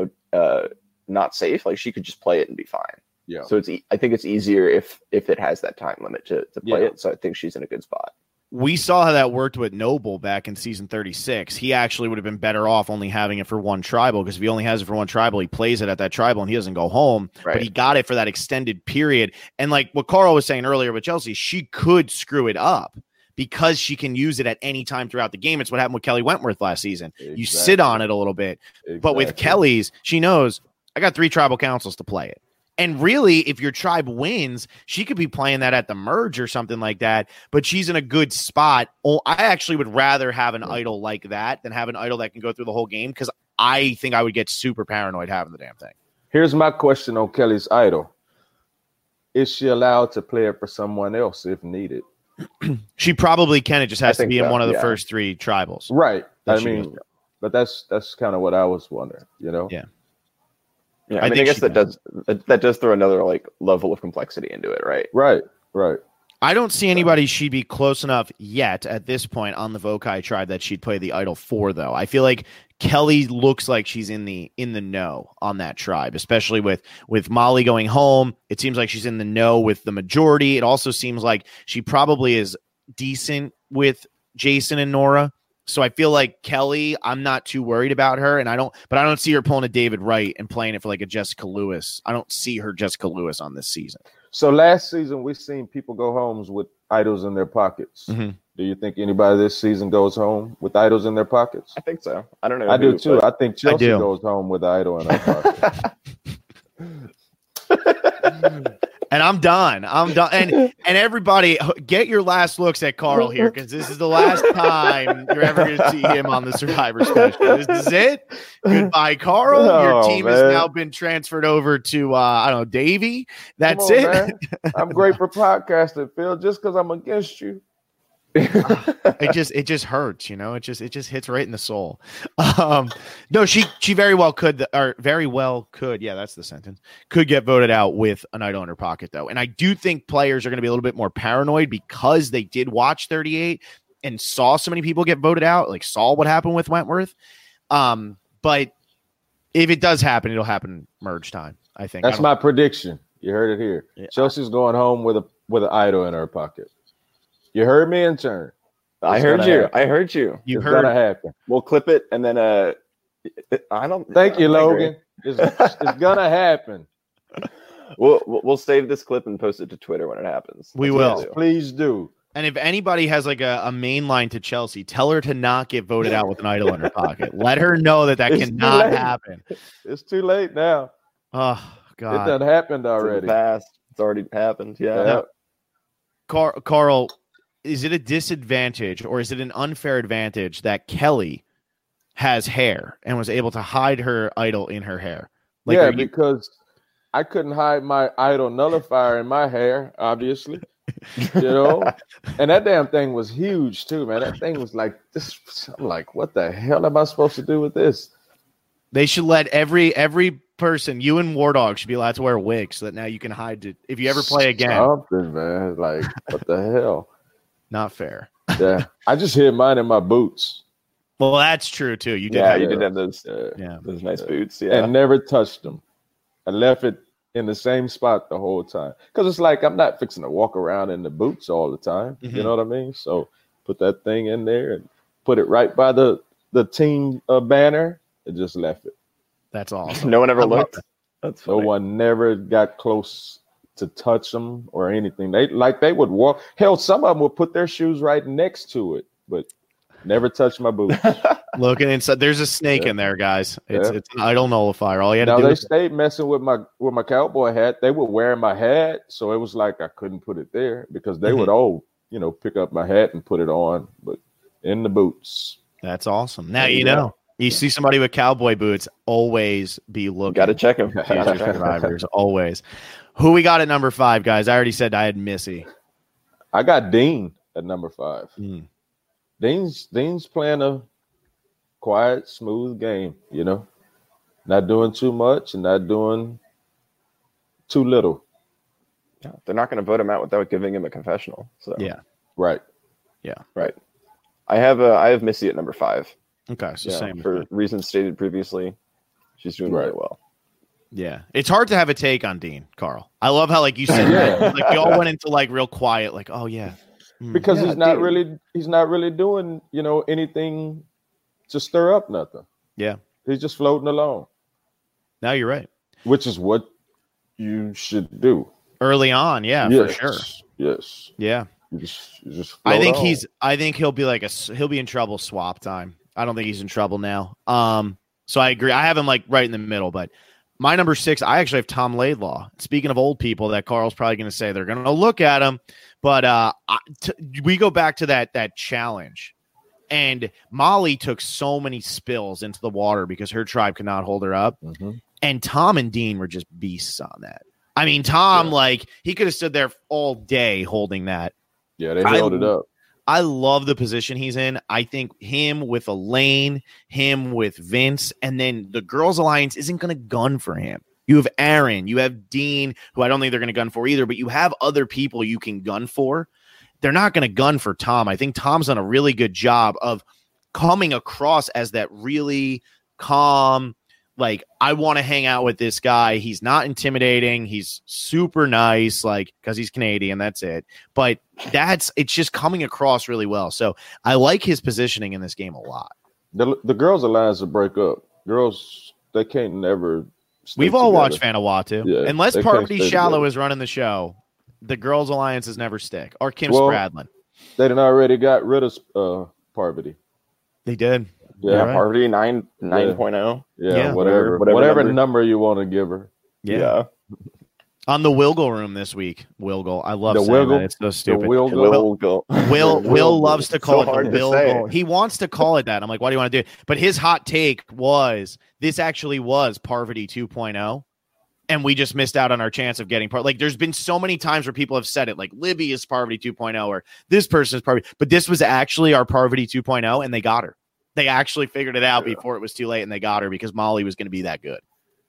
Speaker 4: not safe, she could just play it and be fine.
Speaker 3: Yeah.
Speaker 4: So I think it's easier if it has that time limit to play it. So I think she's in a good spot.
Speaker 2: We saw how that worked with Noble back in season 36. He actually would have been better off only having it for one tribal, because if he only has it for one tribal, he plays it at that tribal and he doesn't go home. Right. But he got it for that extended period. And what Carl was saying earlier with Chelsea, she could screw it up because she can use it at any time throughout the game. It's what happened with Kelly Wentworth last season. Exactly. You sit on it a little bit. Exactly. But with Kelly's, she knows, I got 3 tribal councils to play it. And really, if your tribe wins, she could be playing that at the merge or something like that. But she's in a good spot. Oh, I actually would rather have an idol like that than have an idol that can go through the whole game, because I think I would get super paranoid having the damn thing.
Speaker 3: Here's my question on Kelly's idol. Is she allowed to play it for someone else if needed?
Speaker 2: She probably can. It just has to be in one of the first 3 tribals.
Speaker 3: Right. But that's kind of what I was wondering,
Speaker 2: Yeah.
Speaker 4: Yeah, I guess that does throw another level of complexity into it, right?
Speaker 3: Right.
Speaker 2: I don't see anybody she'd be close enough yet at this point on the Vokai tribe that she'd play the idol for, though. I feel like Kelly looks like she's in the know on that tribe, especially with Molly going home. It seems like she's in the know with the majority. It also seems like she probably is decent with Jason and Nora. So I feel like Kelly, I'm not too worried about her, and I don't see her pulling a David Wright and playing it for like a Jessica Lewis. I don't see her Jessica Lewis on this season.
Speaker 3: So last season we seen people go homes with idols in their pockets.
Speaker 2: Mm-hmm.
Speaker 3: Do you think anybody this season goes home with idols in their pockets?
Speaker 4: I think so. I don't know.
Speaker 3: I do too. I think Chelsea
Speaker 2: do.
Speaker 3: goes home with an idol in her pocket.
Speaker 2: And I'm done. And everybody, get your last looks at Carl here, because this is the last time you're ever going to see him on the Survivor Special. This is it. Goodbye, Carl. Your team has now been transferred over to I don't know, Davey. That's it.
Speaker 3: Man. I'm great for podcasting, Phil. Just because I'm against you.
Speaker 2: It just hurts, you know. It just hits right in the soul. No, she very well could, yeah, that's the sentence, could get voted out with an idol in her pocket, though. And I do think players are going to be a little bit more paranoid because they did watch 38 and saw so many people get voted out, like saw what happened with Wentworth. But if it does happen, it'll happen merge time, I think.
Speaker 3: That's my prediction. You heard it here. Yeah. Chelsea's going home with an idol in her pocket. You heard me in turn.
Speaker 4: I heard you.
Speaker 3: Happen.
Speaker 4: I heard you.
Speaker 3: It's gonna happen.
Speaker 4: We'll clip it and then I don't.
Speaker 3: Thank you, Logan. It's gonna happen.
Speaker 4: We'll save this clip and post it to Twitter when it happens.
Speaker 2: We will.
Speaker 3: Please do.
Speaker 2: And if anybody has like a main line to Chelsea, tell her to not get voted out with an idol in her pocket. Let her know that cannot happen.
Speaker 3: It's too late now.
Speaker 2: Oh God,
Speaker 3: it done happened already.
Speaker 4: It's already happened. Yeah.
Speaker 2: Carl. Is it a disadvantage or is it an unfair advantage that Kelly has hair and was able to hide her idol in her hair?
Speaker 3: Like, because I couldn't hide my idol nullifier in my hair, obviously. You know, and that damn thing was huge too, man. That thing was like this. I'm like, what the hell am I supposed to do with this?
Speaker 2: They should let every person, you and War Dog, should be allowed to wear wigs so that now you can hide it if you ever play again.
Speaker 3: Something, man. Like, what the hell?
Speaker 2: Not fair.
Speaker 3: Yeah, I just hid mine in my boots.
Speaker 2: Well, that's true too. You did.
Speaker 4: Yeah, you did have those nice boots. Yeah,
Speaker 3: and never touched them. I left it in the same spot the whole time because it's like I'm not fixing to walk around in the boots all the time. Mm-hmm. You know what I mean? So put that thing in there and put it right by the team banner and just left it.
Speaker 2: That's awesome.
Speaker 4: No one ever looked. That's funny.
Speaker 3: No one never got close to touch them or anything. They would walk. Hell, some of them would put their shoes right next to it, but never touch my boots.
Speaker 2: Looking inside, there's a snake in there, guys. It's an idol nullifier. All you had to do.
Speaker 3: They stayed messing with my cowboy hat. They were wearing my hat, so it was like I couldn't put it there because they would all pick up my hat and put it on, but in the boots.
Speaker 2: That's awesome. Now you know. You see somebody with cowboy boots, always be looking.
Speaker 4: Got to check them.
Speaker 2: Survivors, always. Who we got at number 5, guys? I already said I had Missy.
Speaker 3: I got Dean at number 5.
Speaker 2: Mm.
Speaker 3: Dean's playing a quiet, smooth game, not doing too much and not doing too little.
Speaker 4: Yeah, they're not going to vote him out without giving him a confessional. So
Speaker 2: yeah,
Speaker 3: right,
Speaker 2: yeah,
Speaker 4: right. I have Missy at number 5.
Speaker 2: Okay, so same
Speaker 4: for reasons stated previously. She's doing really well.
Speaker 2: Yeah, it's hard to have a take on Dean, Carl. I love how you said that. Like you all went into real quiet, oh yeah,
Speaker 3: because he's not really doing anything to stir up nothing.
Speaker 2: Yeah,
Speaker 3: he's just floating along.
Speaker 2: Now you're right,
Speaker 3: which is what you should do
Speaker 2: early on. Yeah, for sure.
Speaker 3: Yes.
Speaker 2: Yeah.
Speaker 3: You just
Speaker 2: I think he'll be he'll be in trouble swap time. I don't think he's in trouble now. So I agree. I have him right in the middle, but my number 6, I actually have Tom Laidlaw. Speaking of old people that Carl's probably going to say they're going to look at him, but we go back to that challenge, and Molly took so many spills into the water because her tribe could not hold her up, and Tom and Dean were just beasts on that. I mean, Tom he could have stood there all day holding that.
Speaker 3: Yeah, they held it up.
Speaker 2: I love the position he's in. I think him with Elaine, him with Vince, and then the Girls Alliance isn't going to gun for him. You have Aaron, you have Dean, who I don't think they're going to gun for either, but you have other people you can gun for. They're not going to gun for Tom. I think Tom's done a really good job of coming across as that really calm, like, I want to hang out with this guy. He's not intimidating. He's super nice, like, because he's Canadian. That's it. But it's just coming across really well. So I like his positioning in this game a lot.
Speaker 3: The girls' alliance will break up. Girls, they can't never.
Speaker 2: We've all watched Vanuatu.
Speaker 3: Yeah,
Speaker 2: unless
Speaker 3: they
Speaker 2: Parvati
Speaker 3: can't stay
Speaker 2: Shallow
Speaker 3: together.
Speaker 2: is running the show, the girls' alliances never stick. Or Kim
Speaker 3: Well,
Speaker 2: Spradlin.
Speaker 3: They done already got rid of Parvati.
Speaker 2: They did.
Speaker 3: Yeah,
Speaker 2: You're right.
Speaker 4: Parvati 9.0.
Speaker 3: Yeah,
Speaker 4: Whatever
Speaker 3: whatever
Speaker 4: number.
Speaker 3: number you want to give her.
Speaker 2: Yeah. On the Wilgle room this week. Wilgle. I love
Speaker 3: The
Speaker 2: saying
Speaker 3: Wilgle?
Speaker 2: that. It's so stupid.
Speaker 3: Will go.
Speaker 2: Will loves to call
Speaker 4: So
Speaker 2: it the
Speaker 4: hard to
Speaker 2: Bill
Speaker 4: say.
Speaker 2: goal. He wants to call it that. I'm like, why do you want to do it? But his hot take was this actually was Parvati 2.0. And we just missed out on our chance of getting part. Like, there's been so many times where people have said it, like Libby is Parvati 2.0 or this person is Parvati. But this was actually our Parvati 2.0, and they got her. They actually figured it out before it was too late, and they got her because Molly was going to be that good.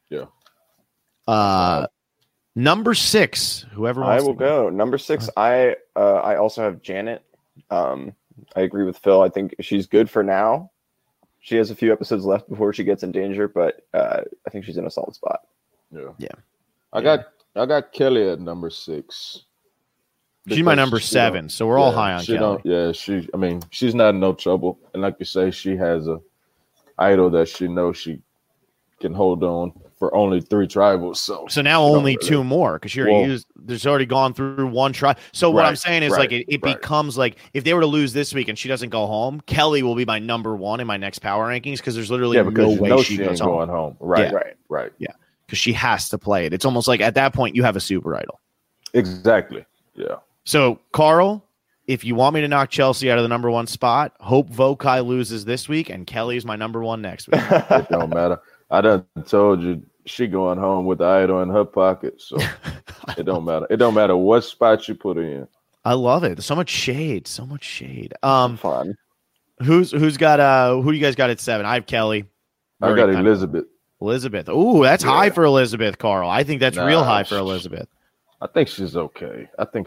Speaker 3: Yeah.
Speaker 2: Number 6, whoever
Speaker 4: I
Speaker 2: wants
Speaker 4: will
Speaker 2: to
Speaker 4: go. Number 6, I also have Janet. I agree with Phil. I think she's good for now. She has a few episodes left before she gets in danger, but I think she's in a solid spot.
Speaker 3: Yeah. I got Kelly at number 6.
Speaker 2: She's my number 7, so we're all high on Kelly.
Speaker 3: She's not in no trouble. And like you say, she has a idol that she knows she can hold on for only 3 tribals. So
Speaker 2: now only 2 more because she already used. There's already gone through 1 tribe. So what I'm saying is it becomes like if they were to lose this week and she doesn't go home, Kelly will be my number 1 in my next power rankings because there's literally no way she goes
Speaker 3: going home. Right.
Speaker 2: Yeah, because she has to play it. It's almost like at that point you have a super idol.
Speaker 3: Exactly. Yeah.
Speaker 2: So Carl, if you want me to knock Chelsea out of the number 1 spot, hope Vokai loses this week and Kelly's my number 1 next week.
Speaker 3: It don't matter. I done told you she going home with the idol in her pocket, so it don't matter. It don't matter what spot you put her in.
Speaker 2: I love it. So much shade.
Speaker 4: Fun.
Speaker 2: Who's got who do you guys got at 7? I have Kelly.
Speaker 3: I got Elizabeth.
Speaker 2: Elizabeth. Ooh, that's high for Elizabeth, Carl. I think that's real high for Elizabeth.
Speaker 3: I think she's okay.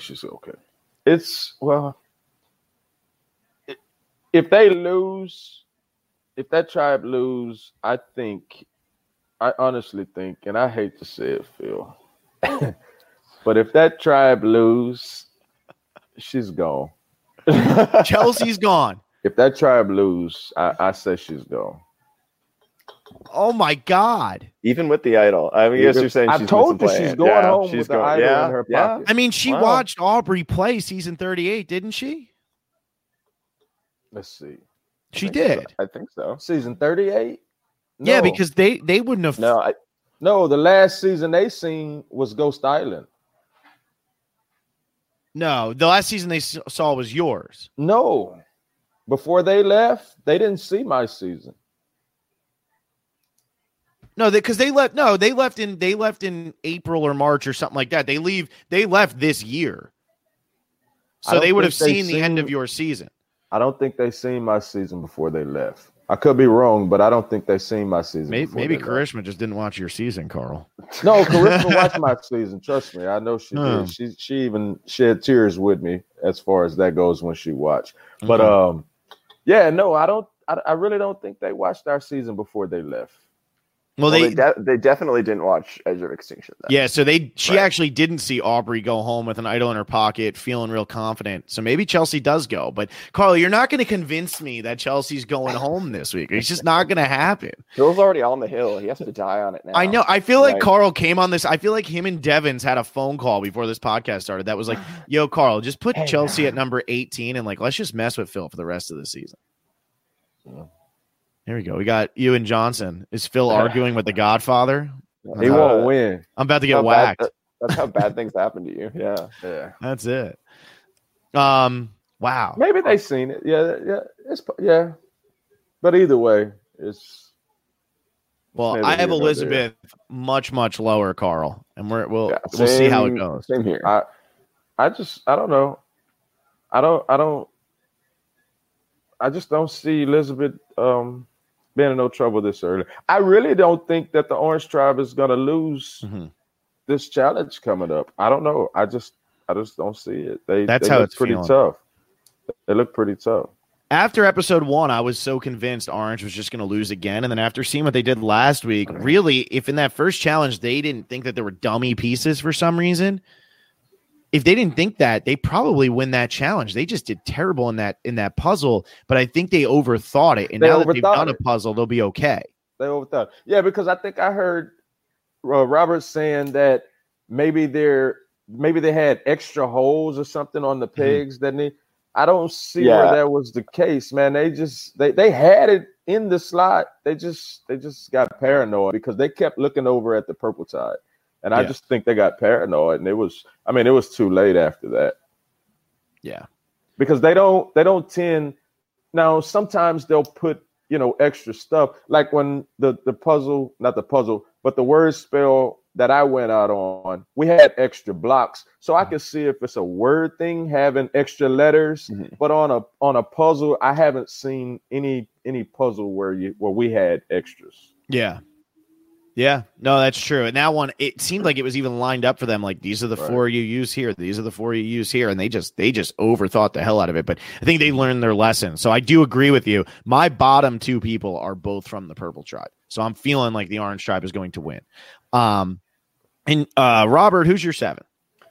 Speaker 3: If they lose, if that tribe lose, I honestly think, and I hate to say it, Phil, but if that tribe lose, she's gone.
Speaker 2: Chelsea's gone.
Speaker 3: If that tribe lose, I say she's gone.
Speaker 2: Oh my God!
Speaker 4: Even with the idol, I mean, yes, you're saying
Speaker 3: I
Speaker 4: she's
Speaker 3: told you
Speaker 4: missing
Speaker 3: she's
Speaker 4: playing.
Speaker 3: going home with the idol in her pocket.
Speaker 2: I mean, she watched Aubrey play season 38, didn't she?
Speaker 3: Let's see.
Speaker 2: She did.
Speaker 4: I think so.
Speaker 3: Season 38? No.
Speaker 2: Yeah, because they wouldn't have.
Speaker 3: No, the last season they seen was Ghost Island.
Speaker 2: No, the last season they saw was yours.
Speaker 3: No. Before they left, they didn't see my season.
Speaker 2: No, because they left. No, they left in April or March or something like that. They left this year, so they would have seen the end of your season.
Speaker 3: I don't think they seen my season before they left. I could be wrong, but I don't think they seen my season.
Speaker 2: Maybe Karishma just didn't watch your season, Carl.
Speaker 3: No, Karishma watched my season. Trust me, I know she did. She even shed tears with me as far as that goes when she watched. But I really don't think they watched our season before they left.
Speaker 2: Well,
Speaker 4: they definitely didn't watch Edge of Extinction. Then.
Speaker 2: Yeah, so she actually didn't see Aubrey go home with an idol in her pocket, feeling real confident. So maybe Chelsea does go. But Carl, you're not going to convince me that Chelsea's going home this week. It's just not going to happen.
Speaker 4: Phil's already on the hill. He has to die on it now.
Speaker 2: I know. I feel like Carl came on this. I feel like him and Devins had a phone call before this podcast started. That was like, "Yo, Carl, just put Chelsea at number 18 and let's just mess with Phil for the rest of the season." Yeah. Here we go. We got you and Johnson. Is Phil arguing with the Godfather?
Speaker 3: He won't win.
Speaker 2: I'm about to get whacked.
Speaker 4: That's how bad things happen to you. Yeah.
Speaker 2: That's it. Wow.
Speaker 3: Maybe they seen it. Yeah. But either way, it's.
Speaker 2: Well, I have Elizabeth much lower, Carl, and we'll see how it goes.
Speaker 4: Same here.
Speaker 3: I don't know. I just don't see Elizabeth being in no trouble this early. I really don't think that the Orange Tribe is going to lose this challenge coming up. I don't know. I just don't see it. They look pretty tough. They look pretty tough.
Speaker 2: After episode 1, I was so convinced Orange was just going to lose again. And then after seeing what they did last week, really, if in that first challenge they didn't think that there were dummy pieces for some reason, if they didn't think that, they probably win that challenge. They just did terrible in that puzzle, but I think they overthought it. And now that they've done a puzzle, they'll be okay.
Speaker 3: They overthought. Yeah, because I think I heard Robert saying that maybe they had extra holes or something on the pegs that need. I don't see where that was the case, man. They had it in the slot. They just got paranoid because they kept looking over at the purple side. And I just think they got paranoid, and it was too late after that. Yeah. Because they don't tend now, sometimes they'll put, extra stuff. Like when the puzzle, not the puzzle, but the word spell that I went out on, we had extra blocks, so I could see if it's a word thing having extra letters. But on a puzzle, I haven't seen any puzzle where we had extras.
Speaker 2: Yeah, no, that's true. And that one, it seemed like it was even lined up for them. Like, these are the 4 you use here. These are the 4 you use here. And they just overthought the hell out of it. But I think they learned their lesson. So I do agree with you. My bottom 2 people are both from the purple tribe. So I'm feeling like the orange tribe is going to win. And Robert, who's your 7?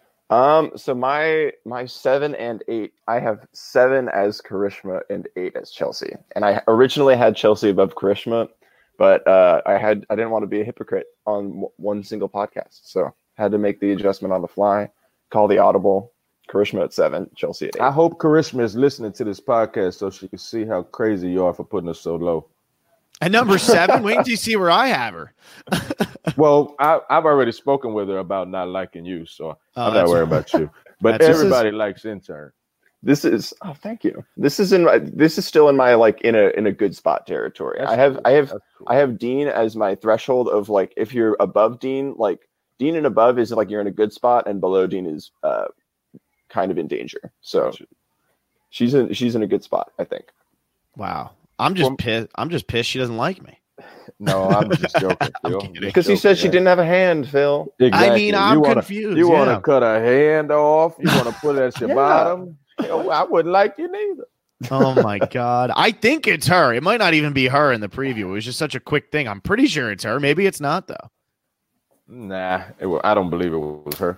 Speaker 4: So my 7 and 8, I have 7 as Karishma and 8 as Chelsea. And I originally had Chelsea above Karishma, but I didn't want to be a hypocrite on one single podcast, so had to make the adjustment on the fly, call the audible. Karishma at 7, Chelsea at 8.
Speaker 3: I hope Karishma is listening to this podcast so she can see how crazy you are for putting us so low.
Speaker 2: At number 7, wait until you see where I have her.
Speaker 3: Well, I've already spoken with her about not liking you, so I'm not worried about you. But everybody likes intern.
Speaker 4: Thank you. This is still in my like in a good spot territory. I have Dean as my threshold of like, if you're above Dean, like Dean and above is like you're in a good spot, and below Dean is kind of in danger. So she's in a good spot, I think.
Speaker 2: Wow. I'm just pissed she doesn't like me.
Speaker 3: No, I'm just joking, Phil.
Speaker 4: Because you said she didn't have a hand, Phil.
Speaker 3: Exactly.
Speaker 2: I mean, I'm confused.
Speaker 3: You want to cut a hand off? You want to put it at your bottom? I wouldn't like you neither.
Speaker 2: Oh my God. I think it's her. It might not even be her in the preview. It was just such a quick thing. I'm pretty sure it's her. Maybe it's not, though.
Speaker 3: Nah, I don't believe it was her.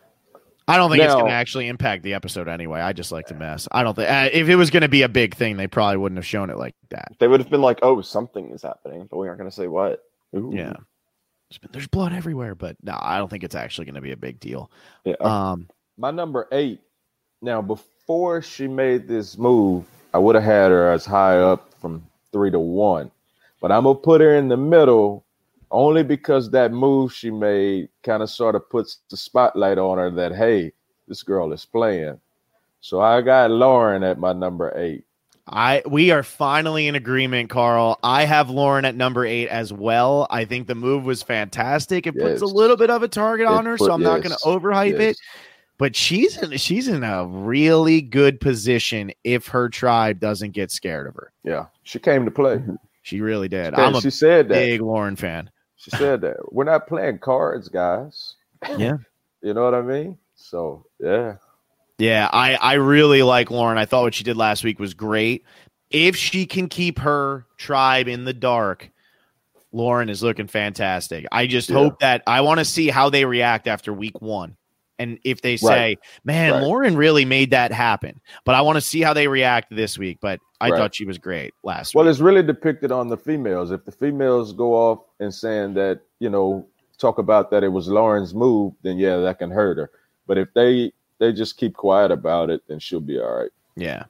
Speaker 2: I don't think it's going to actually impact the episode anyway. I just like to mess. I don't think if it was going to be a big thing, they probably wouldn't have shown it like that.
Speaker 4: They would have been like, "Oh, something is happening," but we aren't going to say what.
Speaker 2: Ooh. Yeah, there's blood everywhere, but no, I don't think it's actually going to be a big deal.
Speaker 3: Yeah. My number 8. Now, before she made this move, I would have had her as high up from 3 to 1, but I'm gonna put her in the middle. Only because that move she made kind of sort of puts the spotlight on her that, hey, this girl is playing. So I got Lauren at my number 8.
Speaker 2: We are finally in agreement, Carl. I have Lauren at number 8 as well. I think the move was fantastic. It puts a little bit of a target on her, so I'm not going to overhype it. But she's in a really good position if her tribe doesn't get scared of her.
Speaker 3: Yeah, she came to play.
Speaker 2: She really did.
Speaker 3: She said that.
Speaker 2: Big Lauren fan.
Speaker 3: She said that. We're not playing cards, guys.
Speaker 2: Yeah.
Speaker 3: You know what I mean? So, yeah.
Speaker 2: Yeah, I really like Lauren. I thought what she did last week was great. If she can keep her tribe in the dark, Lauren is looking fantastic. I just hope that I want to see how they react after week 1. And if they say, man, Lauren really made that happen. But I want to see how they react this week. But I thought she was great last week.
Speaker 3: Well, it's really depicted on the females. If the females go off and saying that, talk about that it was Lauren's move, then, yeah, that can hurt her. But if they just keep quiet about it, then she'll be all right.
Speaker 2: Yeah.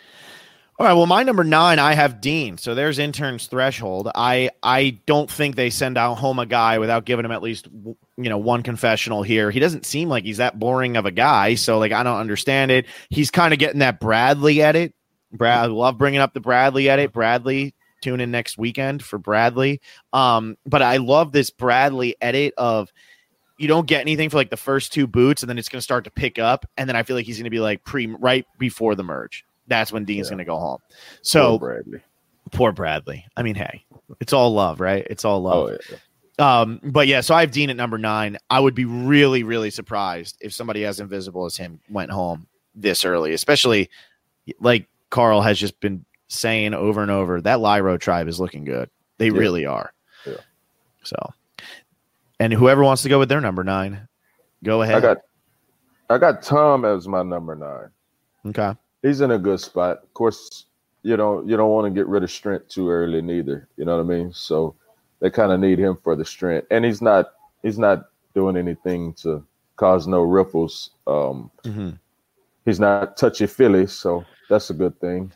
Speaker 2: All right, well, my number 9, I have Dean. So there's intern's threshold. I don't think they send out home a guy without giving him at least, one confessional here. He doesn't seem like he's that boring of a guy, so, I don't understand it. He's kind of getting that Bradley edit. I love bringing up the Bradley edit. Bradley, tune in next weekend for Bradley. But I love this Bradley edit of you don't get anything for, the first 2 boots, and then it's going to start to pick up, and then I feel like he's going to be, right before the merge. That's when Dean's going to go home. So poor Bradley. I mean, hey, it's all love, right? It's all love. Oh, yeah. But yeah, so I have Dean at number 9. I would be really, really surprised if somebody as invisible as him went home this early, especially like Carl has just been saying over and over, that Lyro tribe is looking good. They really are.
Speaker 3: Yeah.
Speaker 2: So, and whoever wants to go with their number 9, go ahead.
Speaker 3: I got Tom as my number 9.
Speaker 2: Okay.
Speaker 3: He's in a good spot. Of course, you don't want to get rid of Strength too early neither. You know what I mean? So they kind of need him for the strength. And he's not doing anything to cause no ripples. He's not touchy-feely, so that's a good thing.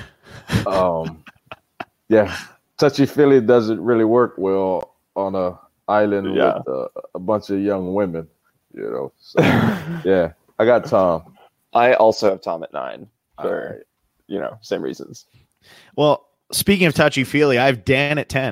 Speaker 3: Yeah, touchy-feely doesn't really work well on a island with a bunch of young women, you know. So, yeah, I got Tom.
Speaker 4: I also have Tom at 9 for, same reasons.
Speaker 2: Well, speaking of touchy-feely, I have Dan at 10.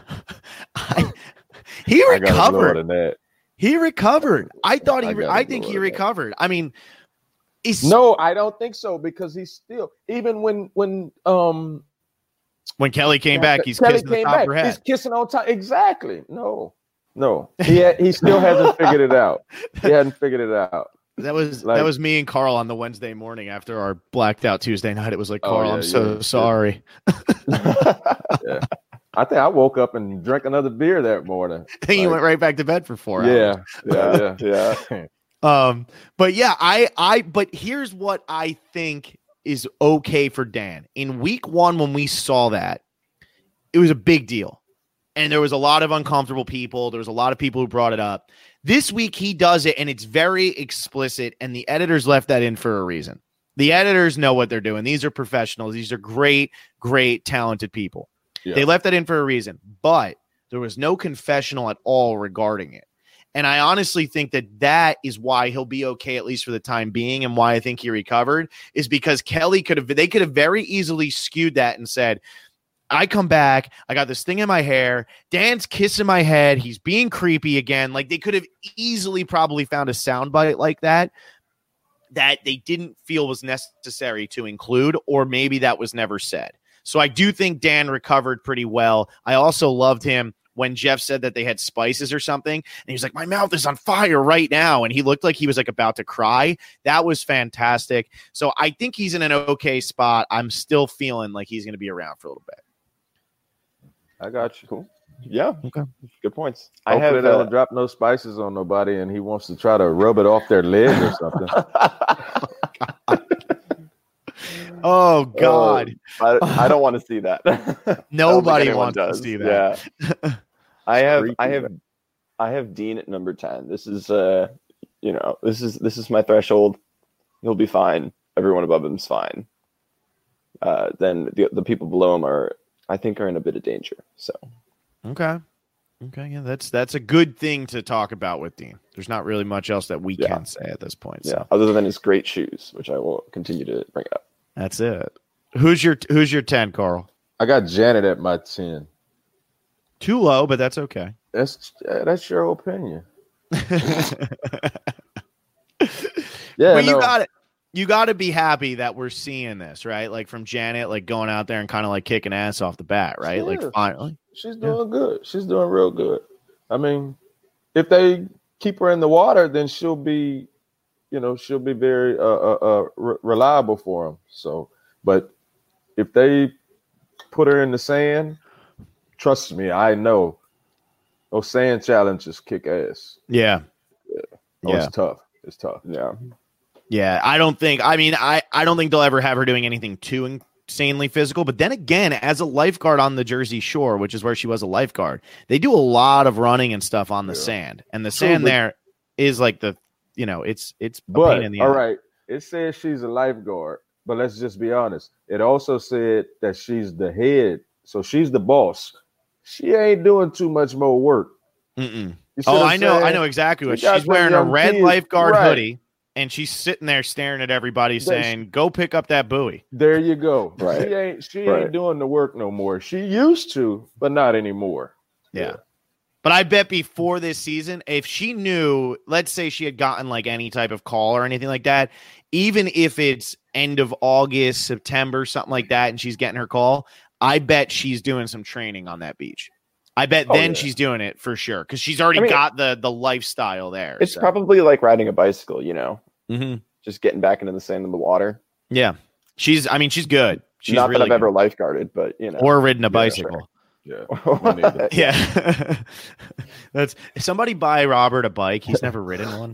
Speaker 2: He recovered. He recovered. I think he recovered. I mean,
Speaker 3: no, I don't think so, because he's still, even when
Speaker 2: Kelly came back, he's kissing the top of her head.
Speaker 3: He's kissing on top. Exactly. No. He still hasn't figured it out. He hadn't figured it out.
Speaker 2: That was me and Carl on the Wednesday morning after our blacked out Tuesday night. It was like, Carl, I'm so sorry.
Speaker 3: Yeah. I think I woke up and drank another beer that morning.
Speaker 2: And you went right back to bed for 4 hours.
Speaker 3: Yeah.
Speaker 2: But yeah, but here's what I think is okay for Dan. In week 1, when we saw that, it was a big deal. And there was a lot of uncomfortable people. There was a lot of people who brought it up. This week he does it, and it's very explicit, and the editors left that in for a reason. The editors know what they're doing. These are professionals. These are great, great, talented people. Yeah. They left that in for a reason, but there was no confessional at all regarding it. And I honestly think that is why he'll be okay, at least for the time being, and why I think he recovered, is because they could have very easily skewed that and said, I come back, I got this thing in my hair, Dan's kissing my head, he's being creepy again. Like, they could have easily probably found a soundbite like that they didn't feel was necessary to include, or maybe that was never said. So I do think Dan recovered pretty well. I also loved him when Jeff said that they had spices or something, and he was like, my mouth is on fire right now. And he looked like he was like about to cry. That was fantastic. So I think he's in an okay spot. I'm still feeling like he's going to be around for a little bit.
Speaker 3: I got you.
Speaker 4: Cool. Yeah.
Speaker 2: Okay.
Speaker 4: Good points.
Speaker 3: Hopefully they don't drop no spices on nobody and he wants to try to rub it off their leg or something.
Speaker 2: Oh God!
Speaker 4: I don't want to see that.
Speaker 2: Nobody wants to see that.
Speaker 4: Yeah. I have Dean at number 10. This is this is my threshold. He'll be fine. Everyone above him's fine. Then the people below him are in a bit of danger. So
Speaker 2: okay, yeah, that's a good thing to talk about with Dean. There's not really much else that we can say at this point. So.
Speaker 4: Yeah, other than his great shoes, which I will continue to bring up.
Speaker 2: That's it. Who's your 10, Carl?
Speaker 3: I got Janet at my 10.
Speaker 2: Too low, but that's okay.
Speaker 3: That's your opinion.
Speaker 2: Yeah, but you got to be happy that we're seeing this, right? Like from Janet, like going out there and kind of like kicking ass off the bat, right? Yeah. Like finally,
Speaker 3: she's doing good. She's doing real good. I mean, if they keep her in the water, then she'll be very reliable for them. So, but if they put her in the sand, trust me, I know those sand challenges kick ass.
Speaker 2: Yeah.
Speaker 3: It's tough. It's tough.
Speaker 4: Yeah.
Speaker 2: Yeah. I don't think they'll ever have her doing anything too insanely physical. But then again, as a lifeguard on the Jersey Shore, which is where she was a lifeguard, they do a lot of running and stuff on the sand. And the sand there is like it's a pain in the ass.
Speaker 3: All right. It says she's a lifeguard, but let's just be honest. It also said that she's the head. So she's the boss. She ain't doing too much more work.
Speaker 2: Oh, I know exactly what she's wearing. A red lifeguard hoodie, and she's sitting there staring at everybody saying, go pick up that buoy.
Speaker 3: There you go.
Speaker 4: Right.
Speaker 3: She ain't doing the work no more. She used to, but not anymore.
Speaker 2: Yeah. But I bet before this season, if she knew, let's say she had gotten like any type of call or anything like that, even if it's end of August, September, something like that, and she's getting her call, I bet she's doing some training on that beach. I bet she's doing it for sure because she's already got the lifestyle there.
Speaker 4: It's probably like riding a bicycle,
Speaker 2: Mm-hmm.
Speaker 4: just getting back into the sand and the water.
Speaker 2: Yeah. She's good. She's
Speaker 4: Not
Speaker 2: really
Speaker 4: that I've
Speaker 2: good.
Speaker 4: ever lifeguarded, but you know,
Speaker 2: Or ridden a bicycle.
Speaker 3: Yeah. We need it.
Speaker 2: Yeah. That's somebody buy Robert a bike. He's never ridden one.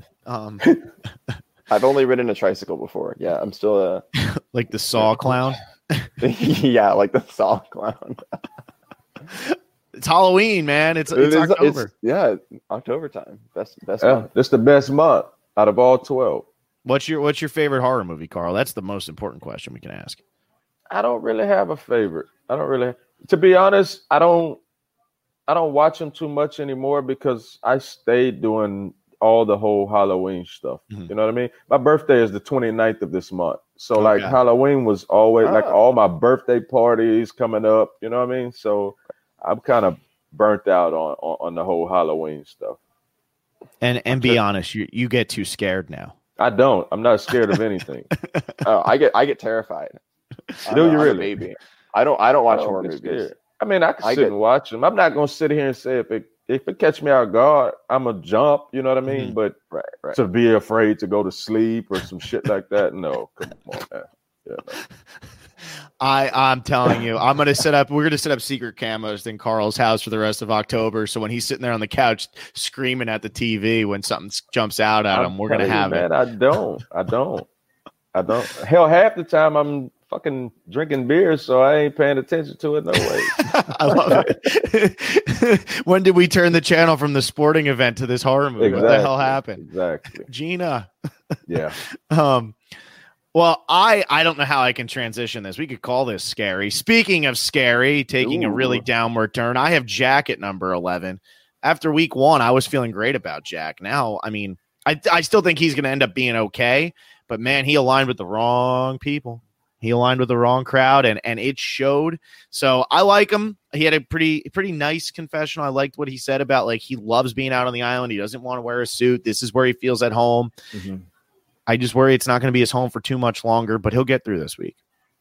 Speaker 4: I've only ridden a tricycle before. Yeah, I'm still
Speaker 2: Like the Saw clown.
Speaker 4: yeah, like the Saw clown.
Speaker 2: It's Halloween, man. It's October.
Speaker 4: Yeah, October time. Best
Speaker 3: Yeah,
Speaker 4: month.
Speaker 3: this the best month out of all 12.
Speaker 2: What's your favorite horror movie, Carl? That's the most important question we can ask.
Speaker 3: I don't really have a favorite. To be honest, I don't watch them too much anymore because I stayed doing all the whole Halloween stuff.
Speaker 2: Mhm.
Speaker 3: You know what I mean? My birthday is the 29th of this month. So like
Speaker 2: Okay.
Speaker 3: Halloween was always like all my birthday parties coming up, you know what I mean? So I'm kind of burnt out on the whole Halloween stuff.
Speaker 2: And be honest, you get too scared now.
Speaker 3: I don't. I'm not scared of anything.
Speaker 4: Oh, I get terrified.
Speaker 3: Do you
Speaker 4: I'm a
Speaker 3: really?
Speaker 4: baby. I don't watch
Speaker 3: I don't
Speaker 4: horror
Speaker 3: get
Speaker 4: movies.
Speaker 3: scared. I mean, I can
Speaker 4: I
Speaker 3: sit
Speaker 4: get-
Speaker 3: and watch them. I'm not gonna sit here and say if it catch me out guard, I'm a jump. You know what I mean?
Speaker 2: Mhm.
Speaker 3: But
Speaker 4: Right.
Speaker 3: to be afraid to go to sleep or some shit like that, no. Come on, man. Yeah, no.
Speaker 2: I'm telling you, we're gonna set up secret camos in Carl's house for the rest of October. So when he's sitting there on the couch screaming at the TV when something jumps out at him, we're gonna have it.
Speaker 3: Man, I don't. Hell, half the time I'm fucking drinking beer, so I ain't paying attention to it. No way.
Speaker 2: I love it. When did we turn the channel from the sporting event to this horror movie? What the hell happened?
Speaker 3: Exactly.
Speaker 2: Gina.
Speaker 3: Yeah.
Speaker 2: Well, I don't know how I can transition this. We could call this scary. Speaking of scary, taking a really downward turn, I have Jack at number 11. After week 1, I was feeling great about Jack. Now, I mean, I still think he's going to end up being okay, but man, he aligned with the wrong people. He aligned with the wrong crowd, and it showed. So I like him. He had a pretty nice confessional. I liked what he said about like he loves being out on the island. He doesn't want to wear a suit. This is where he feels at home.
Speaker 3: Mm-hmm.
Speaker 2: I just worry it's not going to be his home for too much longer, but he'll get through this week.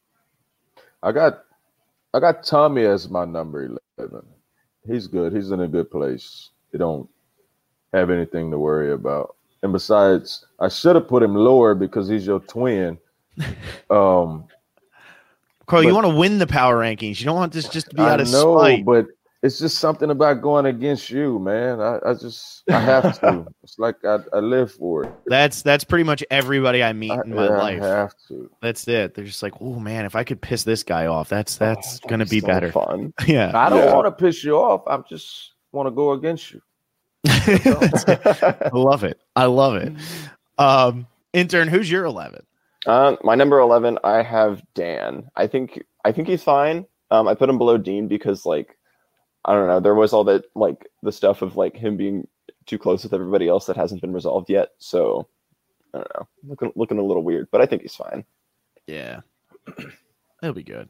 Speaker 3: I got Tommy as my number 11. He's good. He's in a good place. He don't have anything to worry about. And besides, I should have put him lower because he's your twin.
Speaker 2: Carl, you want to win the power rankings. You don't want this just to be out of spite.
Speaker 3: But it's just something about going against you, man. I have to. It's like I live for it.
Speaker 2: That's pretty much everybody I meet in my life.
Speaker 3: I have to.
Speaker 2: That's it. They're just like, oh man, if I could piss this guy off, that's going to be
Speaker 4: So
Speaker 2: better.
Speaker 4: fun.
Speaker 2: Yeah.
Speaker 3: I don't want to piss you off. I just want to go against you.
Speaker 2: I love it. Intern, who's your 11?
Speaker 4: My number 11, I have Dan. I think he's fine. I put him below Dean because like I don't know, there was all that like the stuff of like him being too close with everybody else that hasn't been resolved yet. So I don't know, looking a little weird, but I think he's fine.
Speaker 2: Yeah. It'll be good.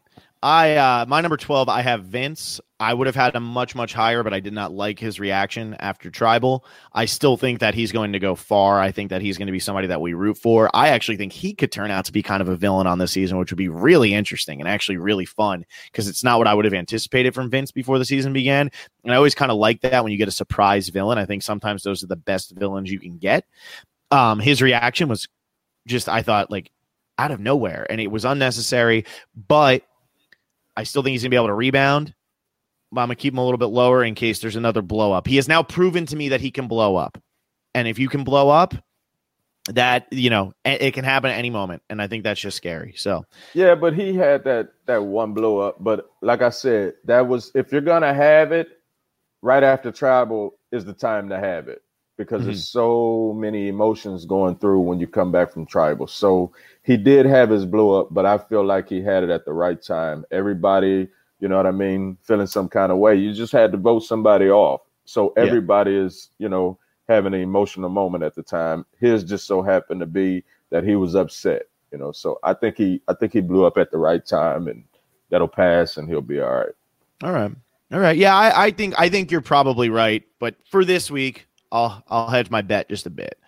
Speaker 2: My number 12, I have Vince. I would have had him much, much higher, but I did not like his reaction after Tribal. I still think that he's going to go far. I think that he's going to be somebody that we root for. I actually think he could turn out to be kind of a villain on this season, which would be really interesting and actually really fun because it's not what I would have anticipated from Vince before the season began. And I always kind of like that when you get a surprise villain. I think sometimes those are the best villains you can get. His reaction was just, I thought, like, out of nowhere, and it was unnecessary, but I still think he's going to be able to rebound. But I'm going to keep him a little bit lower in case there's another blow up. He has now proven to me that he can blow up. And if you can blow up, that, you know, it can happen at any moment. And I think that's just scary. So,
Speaker 3: yeah, but he had that one blow up. But like I said, that was, if you're going to have it, right after Tribal is the time to have it because there's so many emotions going through when you come back from Tribal. So he did have his blow up, but I feel like he had it at the right time. Everybody, you know what I mean, feeling some kind of way. You just had to vote somebody off. So everybody is, you know, having an emotional moment at the time. His just so happened to be that he was upset, you know. So I think he blew up at the right time, and that'll pass, and he'll be all right.
Speaker 2: All right. Yeah, I think you're probably right. But for this week, I'll hedge my bet just a bit.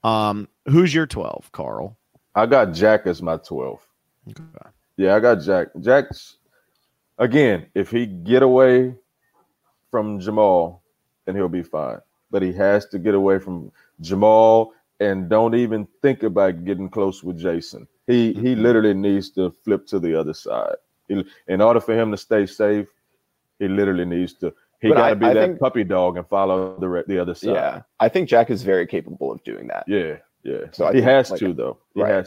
Speaker 2: Who's your 12, Carl?
Speaker 3: I got Jack as my 12.
Speaker 2: Okay.
Speaker 3: Yeah, I got Jack. Jack's, again, if he get away from Jamal, then he'll be fine. But he has to get away from Jamal and don't even think about getting close with Jason. He literally needs to flip to the other side. In order for him to stay safe, he literally needs to. He got to be that puppy dog and follow the other side.
Speaker 4: Yeah, I think Jack is very capable of doing that.
Speaker 3: Yeah. So he has to, though.
Speaker 4: Right.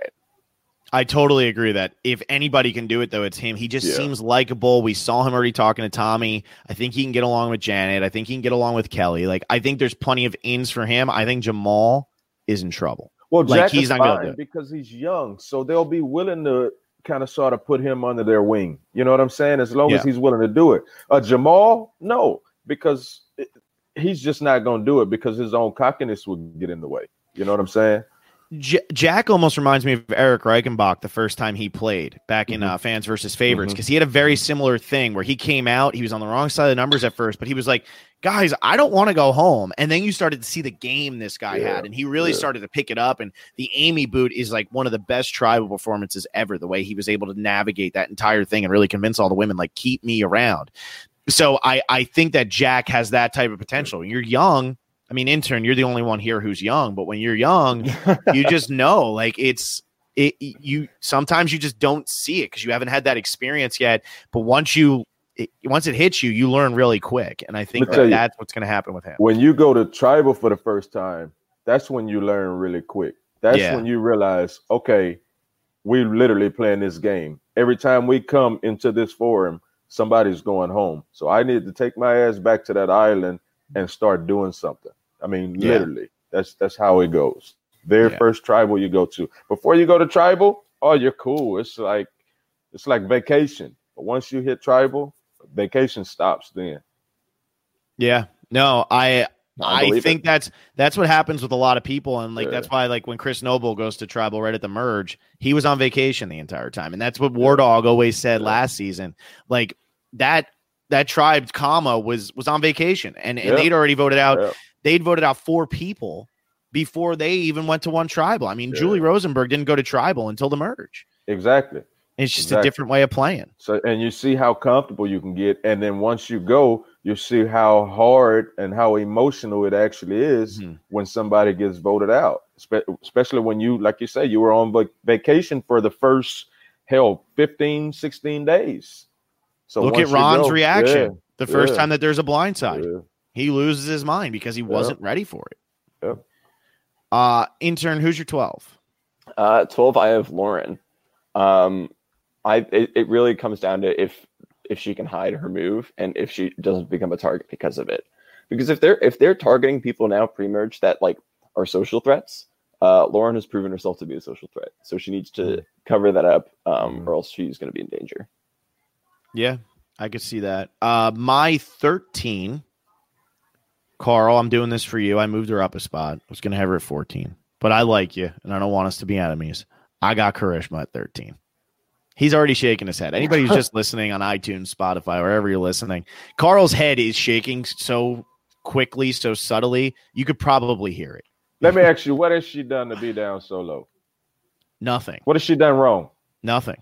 Speaker 2: I totally agree that if anybody can do it, though, it's him. He just seems likable. We saw him already talking to Tommy. I think he can get along with Janet. I think he can get along with Kelly. Like, I think there's plenty of ins for him. I think Jamal is in trouble.
Speaker 3: Well, Jack
Speaker 2: he's
Speaker 3: is
Speaker 2: not
Speaker 3: fine
Speaker 2: gonna do it
Speaker 3: because he's young, so they'll be willing to kind of sort of put him under their wing. You know what I'm saying? As long as he's willing to do it. Jamal, no, because he's just not going to do it because his own cockiness would get in the way. You know what I'm saying?
Speaker 2: Jack almost reminds me of Eric Reichenbach the first time he played back in Fans versus Favorites, because he had a very similar thing where he came out, he was on the wrong side of the numbers at first, but he was like, guys, I don't want to go home. And then you started to see the game this guy had, and he really started to pick it up. And the Amy boot is like one of the best tribal performances ever, the way he was able to navigate that entire thing and really convince all the women, like, keep me around. So I think that Jack has that type of potential. You're young. I mean, intern, you're the only one here who's young, but when you're young, you just know, like, you sometimes you just don't see it because you haven't had that experience yet. But once it hits you, you learn really quick. And I think that's what's going to happen with him.
Speaker 3: When you go to tribal for the first time, that's when you learn really quick. That's when you realize, okay, we literally playing this game. Every time we come into this forum, somebody's going home. So I need to take my ass back to that island and start doing something. I mean, literally, that's how it goes. First tribal you go to. Before you go to tribal, you're cool. It's like vacation. But once you hit tribal, vacation stops then.
Speaker 2: Yeah. No, I think that's what happens with a lot of people. And that's why, like, when Chris Noble goes to tribal right at the merge, he was on vacation the entire time. And that's what War Dog always said last season. Like, that tribe's comma was on vacation, and they'd already voted out. Yeah. They'd voted out 4 people before they even went to one tribal. I mean, Julie Rosenberg didn't go to tribal until the merge.
Speaker 3: Exactly.
Speaker 2: It's just a different way of playing.
Speaker 3: So, and you see how comfortable you can get. And then once you go, you see how hard and how emotional it actually is when somebody gets voted out, especially when you, like you say, you were on vacation for the first, 15, 16 days. So
Speaker 2: look at Ron's reaction the first time that there's a blindside. Yeah. He loses his mind because he wasn't ready for it. Yep. Intern, who's your 12?
Speaker 4: 12, I have Lauren. It really comes down to if she can hide her move and if she doesn't become a target because of it. Because if they're targeting people now pre-merge that, like, are social threats, Lauren has proven herself to be a social threat. So she needs to cover that up, or else she's going to be in danger.
Speaker 2: Yeah, I could see that. My 13, Carl, I'm doing this for you. I moved her up a spot. I was going to have her at 14, but I like you, and I don't want us to be enemies. I got Karishma at 13. He's already shaking his head. Anybody who's just listening on iTunes, Spotify, wherever you're listening, Carl's head is shaking so quickly, so subtly, you could probably hear it.
Speaker 3: Let me ask you, what has she done to be down so low?
Speaker 2: Nothing.
Speaker 3: What has she done wrong?
Speaker 2: Nothing.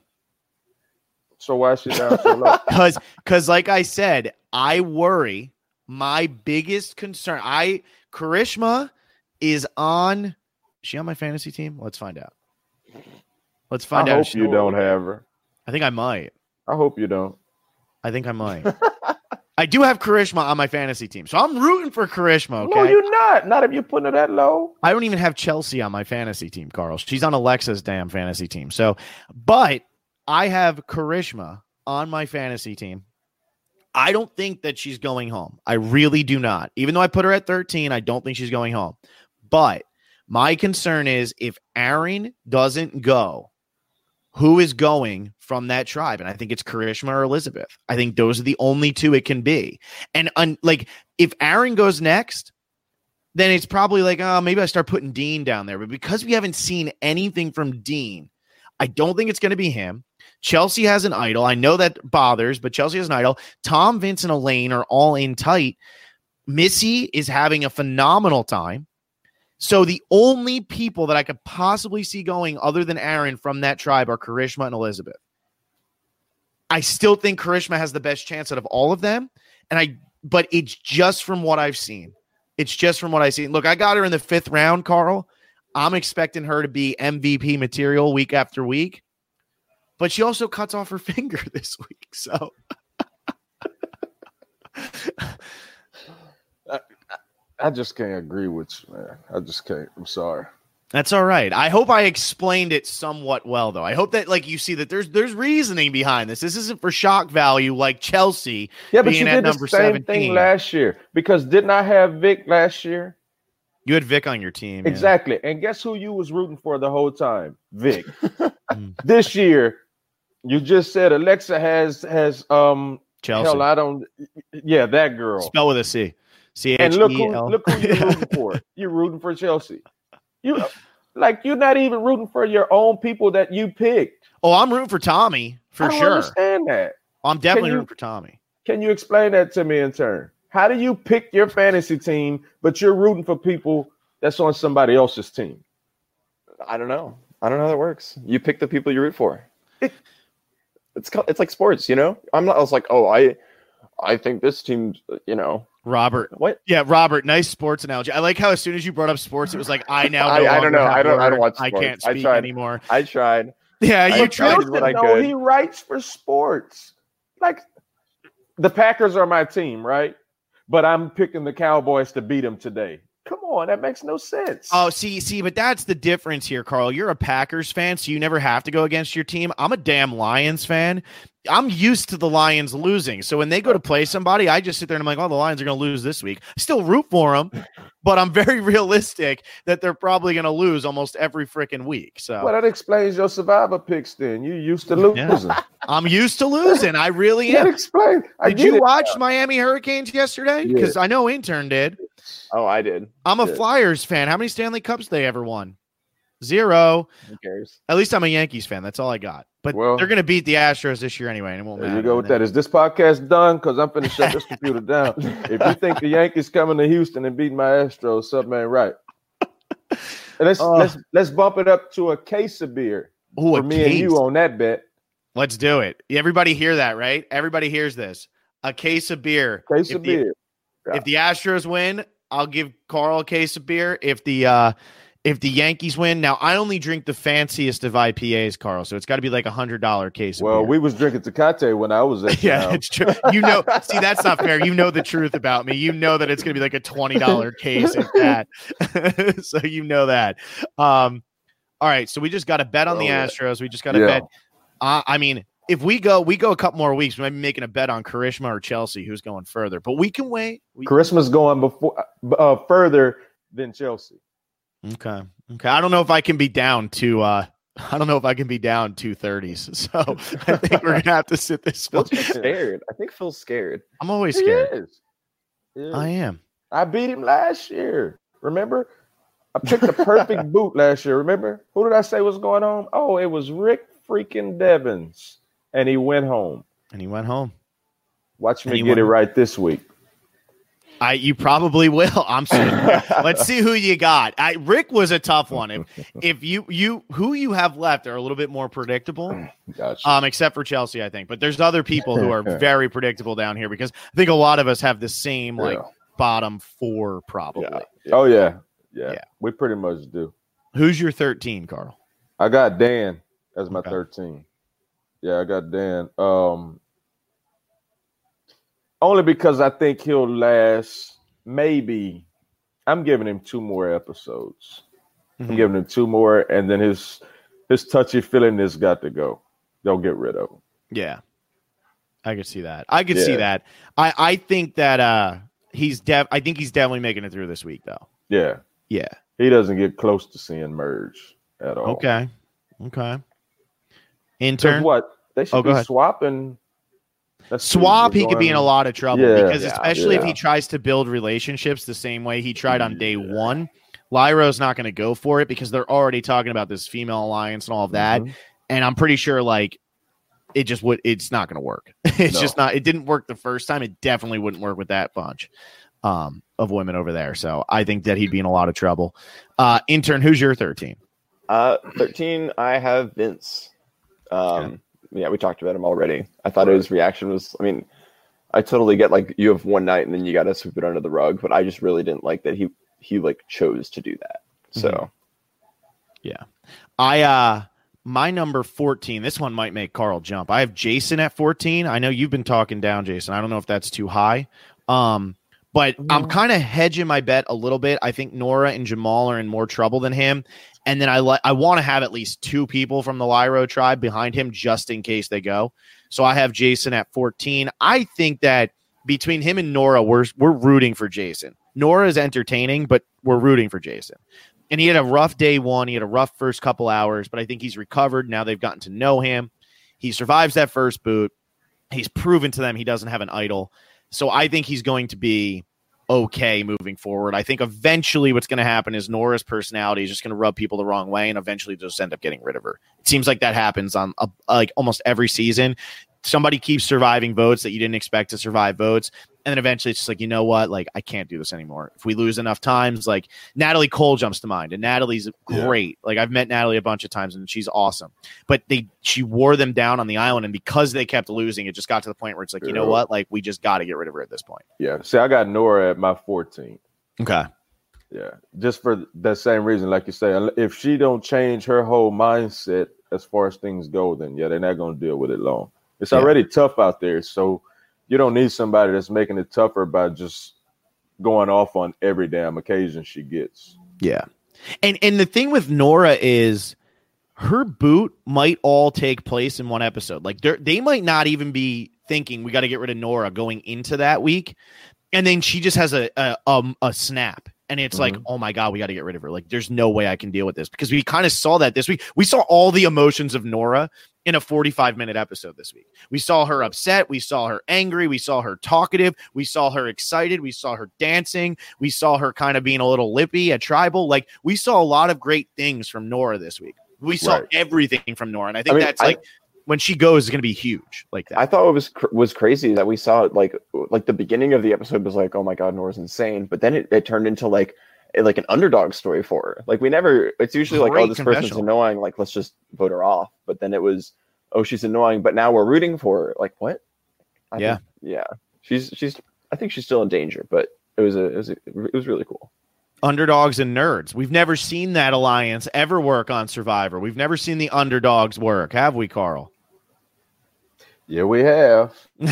Speaker 3: So why is she down so low?
Speaker 2: Because like I said, I worry. My biggest concern, Karishma is on. Is she on my fantasy team? Let's find out. Let's find out.
Speaker 3: I hope you don't have her.
Speaker 2: I think I might.
Speaker 3: I hope you don't.
Speaker 2: I think I might. I do have Karishma on my fantasy team, so I'm rooting for Karishma. Okay?
Speaker 3: No, you're not. Not if you're putting her that low.
Speaker 2: I don't even have Chelsea on my fantasy team, Carl. She's on Alexa's damn fantasy team. So, but I have Karishma on my fantasy team. I don't think that she's going home. I really do not. Even though I put her at 13, I don't think she's going home. But my concern is if Aaron doesn't go, who is going from that tribe? And I think it's Karishma or Elizabeth. I think those are the only two it can be. And like, if Aaron goes next, then it's probably like, oh, maybe I start putting Dean down there. But because we haven't seen anything from Dean, I don't think it's going to be him. Chelsea has an idol. I know that bothers, but Chelsea has an idol. Tom, Vince, and Elaine are all in tight. Missy is having a phenomenal time. So the only people that I could possibly see going other than Aaron from that tribe are Karishma and Elizabeth. I still think Karishma has the best chance out of all of them. But it's just from what I've seen. It's just from what I've seen. Look, I got her in the 5th round, Carl. I'm expecting her to be MVP material week after week. but she also cuts off her finger this week. So
Speaker 3: I just can't agree with you, man. I just can't. I'm sorry.
Speaker 2: that's all right. I hope I explained it somewhat well, though. I hope that like you see that there's reasoning behind this. This isn't for shock value like Chelsea.
Speaker 3: Yeah, but
Speaker 2: being
Speaker 3: you
Speaker 2: at
Speaker 3: did the
Speaker 2: number
Speaker 3: same
Speaker 2: 17.
Speaker 3: thing last year because didn't I have Vic last year?
Speaker 2: You had Vic on your team. Yeah.
Speaker 3: Exactly. And guess who you was rooting for the whole time? Vic. This year, you just said Alexa has
Speaker 2: Chelsea.
Speaker 3: hell, I don't. Yeah, that girl.
Speaker 2: Spell with a C. C-H-E-L.
Speaker 3: And look who you're rooting for. You're rooting for Chelsea. You're not even rooting for your own people that you picked.
Speaker 2: Oh, I'm rooting for Tommy for
Speaker 3: I don't
Speaker 2: sure.
Speaker 3: understand that.
Speaker 2: I'm definitely rooting for Tommy.
Speaker 3: Can you explain that to me in turn? How do you pick your fantasy team, but you're rooting for people that's on somebody else's team?
Speaker 4: I don't know how that works. You pick the people you root for. It's like sports, you know. I was like, oh, I think this team, you know.
Speaker 2: Robert.
Speaker 4: What?
Speaker 2: Yeah, Robert. Nice sports analogy. I like how as soon as you brought up sports, it was like I now.
Speaker 4: I don't know. I don't watch
Speaker 2: I
Speaker 4: sports.
Speaker 2: can't speak anymore.
Speaker 4: I tried.
Speaker 2: Yeah, you tried.
Speaker 4: did what I
Speaker 3: No,
Speaker 4: could.
Speaker 3: he writes for sports. Like the Packers are my team, right? But I'm picking the Cowboys to beat them today. Come on, that makes no sense.
Speaker 2: Oh, see, but that's the difference here, Carl. You're a Packers fan, so you never have to go against your team. I'm a damn Lions fan. I'm used to the Lions losing. So when they go to play somebody, I just sit there and I'm like, oh, the Lions are going to lose this week. I still root for them, but I'm very realistic that they're probably going to lose almost every freaking week. So
Speaker 3: Well, that explains your survivor picks then. You used to losing.
Speaker 2: I'm used to losing. I really
Speaker 3: That
Speaker 2: am.
Speaker 3: explains.
Speaker 2: Did you watch Miami Hurricanes yesterday? Because I know Intern did.
Speaker 4: Oh, I did.
Speaker 2: I'm a Flyers fan. How many Stanley Cups they ever won? 0.
Speaker 4: Who cares?
Speaker 2: At least I'm a Yankees fan. That's all I got. But
Speaker 3: Well,
Speaker 2: they're going to beat the Astros this year anyway, and it won't matter.
Speaker 3: There you go with that. Is this podcast done? Because I'm finna shut this computer down. If you think the Yankees coming to Houston and beating my Astros, something ain't right. And let's bump it up to a case of beer
Speaker 2: Ooh,
Speaker 3: for me and you on that bet.
Speaker 2: Let's do it. Everybody hear that, right? Everybody hears this. A case of beer.
Speaker 3: Case of beer.
Speaker 2: If the Astros win, I'll give Carl a case of beer. If the Yankees win, now I only drink the fanciest of IPAs, Carl, so it's got to be like $100 case of beer.
Speaker 3: Well, we was drinking Tecate when I was at
Speaker 2: yeah, it's true. You know, see, that's not fair. You know the truth about me. You know that it's going to be like a $20 case of that. So you know that. All right, so we just got to bet on the Astros. We just got to bet. I mean, if we go a couple more weeks, we might be making a bet on Karishma or Chelsea, who's going further. But we can wait.
Speaker 3: Karishma's going further than Chelsea.
Speaker 2: Okay. I don't know if I can be down to. I don't know if I can be down 230s. So I think we're gonna have to sit this.
Speaker 4: Phil's scared. I think Phil's scared.
Speaker 2: I'm always scared.
Speaker 3: He is.
Speaker 2: I am.
Speaker 3: I beat him last year. Remember? I picked the perfect boot last year. Remember? Who did I say was going home? Oh, it was Rick freaking Devins. And he went home. Watch me get it right this week.
Speaker 2: You probably will. I'm sorry. Let's see who you got. Rick was a tough one. If you who you have left are a little bit more predictable.
Speaker 3: Gotcha.
Speaker 2: Except for Chelsea, I think. But there's other people who are very predictable down here because I think a lot of us have the same bottom 4 probably.
Speaker 3: Yeah. Oh yeah. We pretty much do.
Speaker 2: Who's your 13, Carl?
Speaker 3: I got Dan as my 13. Yeah, I got Dan. Only because I think he'll last maybe. I'm giving him 2 more episodes.
Speaker 2: Mm-hmm.
Speaker 3: I'm giving him 2 more, and then his touchy feeling has got to go. They'll get rid of him.
Speaker 2: Yeah, I could see that. I think that I think he's definitely making it through this week, though.
Speaker 3: Yeah. He doesn't get close to seeing merge at all.
Speaker 2: Okay. Intern,
Speaker 3: what they should be swapping.
Speaker 2: Swap, he could be in a lot of trouble because especially if he tries to build relationships the same way he tried on day 1, Lyra's not going to go for it because they're already talking about this female alliance and all of that. Mm-hmm. And I'm pretty sure it's not going to work. It didn't work the first time. It definitely wouldn't work with that bunch of women over there. So I think that he'd be in a lot of trouble. Intern, who's your 13?
Speaker 4: 13, I have Vince. Yeah, we talked about him already. I thought his reaction was, I totally get like you have one night and then you got to sweep it under the rug, but I just really didn't like that he like chose to do that. So,
Speaker 2: yeah, my number 14, this one might make Carl jump. I have Jason at 14. I know you've been talking down, Jason. I don't know if that's too high. But I'm kind of hedging my bet a little bit. I think Nora and Jamal are in more trouble than him. And then I want to have at least 2 people from the Lyro tribe behind him just in case they go. So I have Jason at 14. I think that between him and Nora, we're rooting for Jason. Nora is entertaining, but we're rooting for Jason. And he had a rough day 1. He had a rough first couple hours, but I think he's recovered. Now they've gotten to know him. He survives that first boot. He's proven to them he doesn't have an idol. So I think he's going to be okay moving forward. I think eventually what's going to happen is Nora's personality is just going to rub people the wrong way, and eventually just end up getting rid of her. It seems like that happens on like almost every season. Somebody keeps surviving votes that you didn't expect to survive votes, and then eventually it's just like, you know what? Like, I can't do this anymore. If we lose enough times, like Natalie Cole jumps to mind, and Natalie's great. Like, I've met Natalie a bunch of times, and she's awesome. But she wore them down on the island, and because they kept losing, it just got to the point where it's like, you know what? Like, we just got to get rid of her at this point.
Speaker 3: Yeah. See, I got Nora at my 14.
Speaker 2: Okay.
Speaker 3: Yeah. Just for that same reason, like you say, if she don't change her whole mindset as far as things go, then they're not going to deal with it long. It's already tough out there, so you don't need somebody that's making it tougher by just going off on every damn occasion she gets.
Speaker 2: Yeah. And the thing with Nora is her boot might all take place in one episode. Like they might not even be thinking we got to get rid of Nora going into that week. And then she just has a snap. And it's like, oh my God, we got to get rid of her. Like, there's no way I can deal with this, because we kind of saw that this week. We saw all the emotions of Nora in a 45-minute episode this week. We saw her upset. We saw her angry. We saw her talkative. We saw her excited. We saw her dancing. We saw her kind of being a little lippy at Tribal. Like, we saw a lot of great things from Nora this week. We saw everything from Nora. And I think when she goes, is going to be huge like that.
Speaker 4: I thought it was crazy that we saw it like the beginning of the episode was like, oh my God, Nora's insane. But then it turned into like an underdog story for her. Like, it's usually like, oh, this person's annoying. Like, let's just vote her off. But then it was, oh, she's annoying, but now we're rooting for her. Like, what? I think she's still in danger, but it was really cool.
Speaker 2: Underdogs and nerds. We've never seen that alliance ever work on Survivor. We've never seen the underdogs work, have we, Carl?
Speaker 3: Yeah, we have.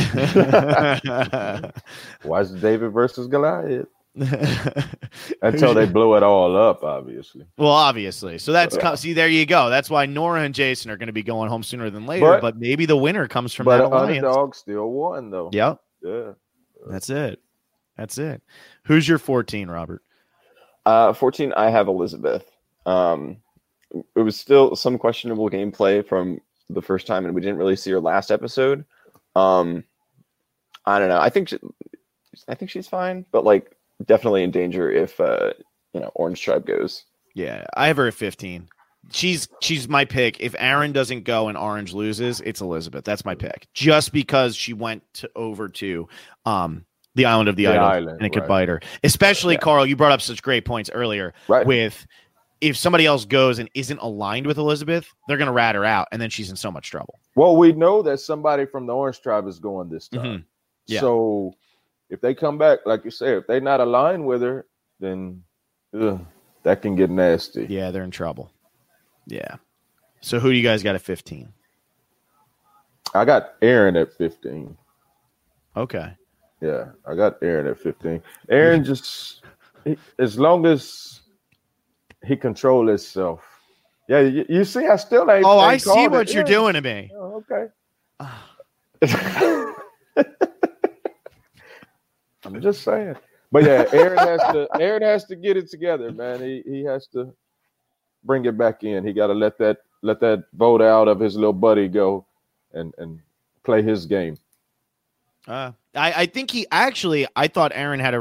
Speaker 3: Watch David versus Goliath. Until they blow it all up, obviously.
Speaker 2: Well, obviously. So see, there you go. That's why Nora and Jason are going to be going home sooner than later. But maybe the winner comes from that alliance.
Speaker 3: Underdog still won, though.
Speaker 2: Yep.
Speaker 3: Yeah.
Speaker 2: That's it. Who's your 14, Robert?
Speaker 4: 14, I have Elizabeth. It was still some questionable gameplay from the first time, and we didn't really see her last episode. I don't know. I think she's fine, but like definitely in danger if Orange Tribe goes.
Speaker 2: Yeah, I have her at 15. She's my pick. If Aaron doesn't go and Orange loses, it's Elizabeth. That's my pick. Just because she went over to the Island of the Idol, and it could bite her. Especially, Carl, you brought up such great points earlier with if somebody else goes and isn't aligned with Elizabeth, they're going to rat her out, and then she's in so much trouble.
Speaker 3: Well, we know that somebody from the Orange Tribe is going this time.
Speaker 2: Mm-hmm. Yeah.
Speaker 3: So if they come back, like you say, if they're not aligned with her, then that can get nasty.
Speaker 2: Yeah, they're in trouble. Yeah. So who do you guys got at 15?
Speaker 3: I got Aaron at 15.
Speaker 2: Okay.
Speaker 3: Yeah, I got Aaron at 15. Aaron as long as he controls himself. Yeah, you see, I still ain't.
Speaker 2: Oh, I see what you're doing to me.
Speaker 3: Oh, okay. I'm just saying. But yeah, Aaron has to get it together, man. He has to bring it back in. He got to let that vote out of his little buddy go and play his game.
Speaker 2: I think I thought Aaron had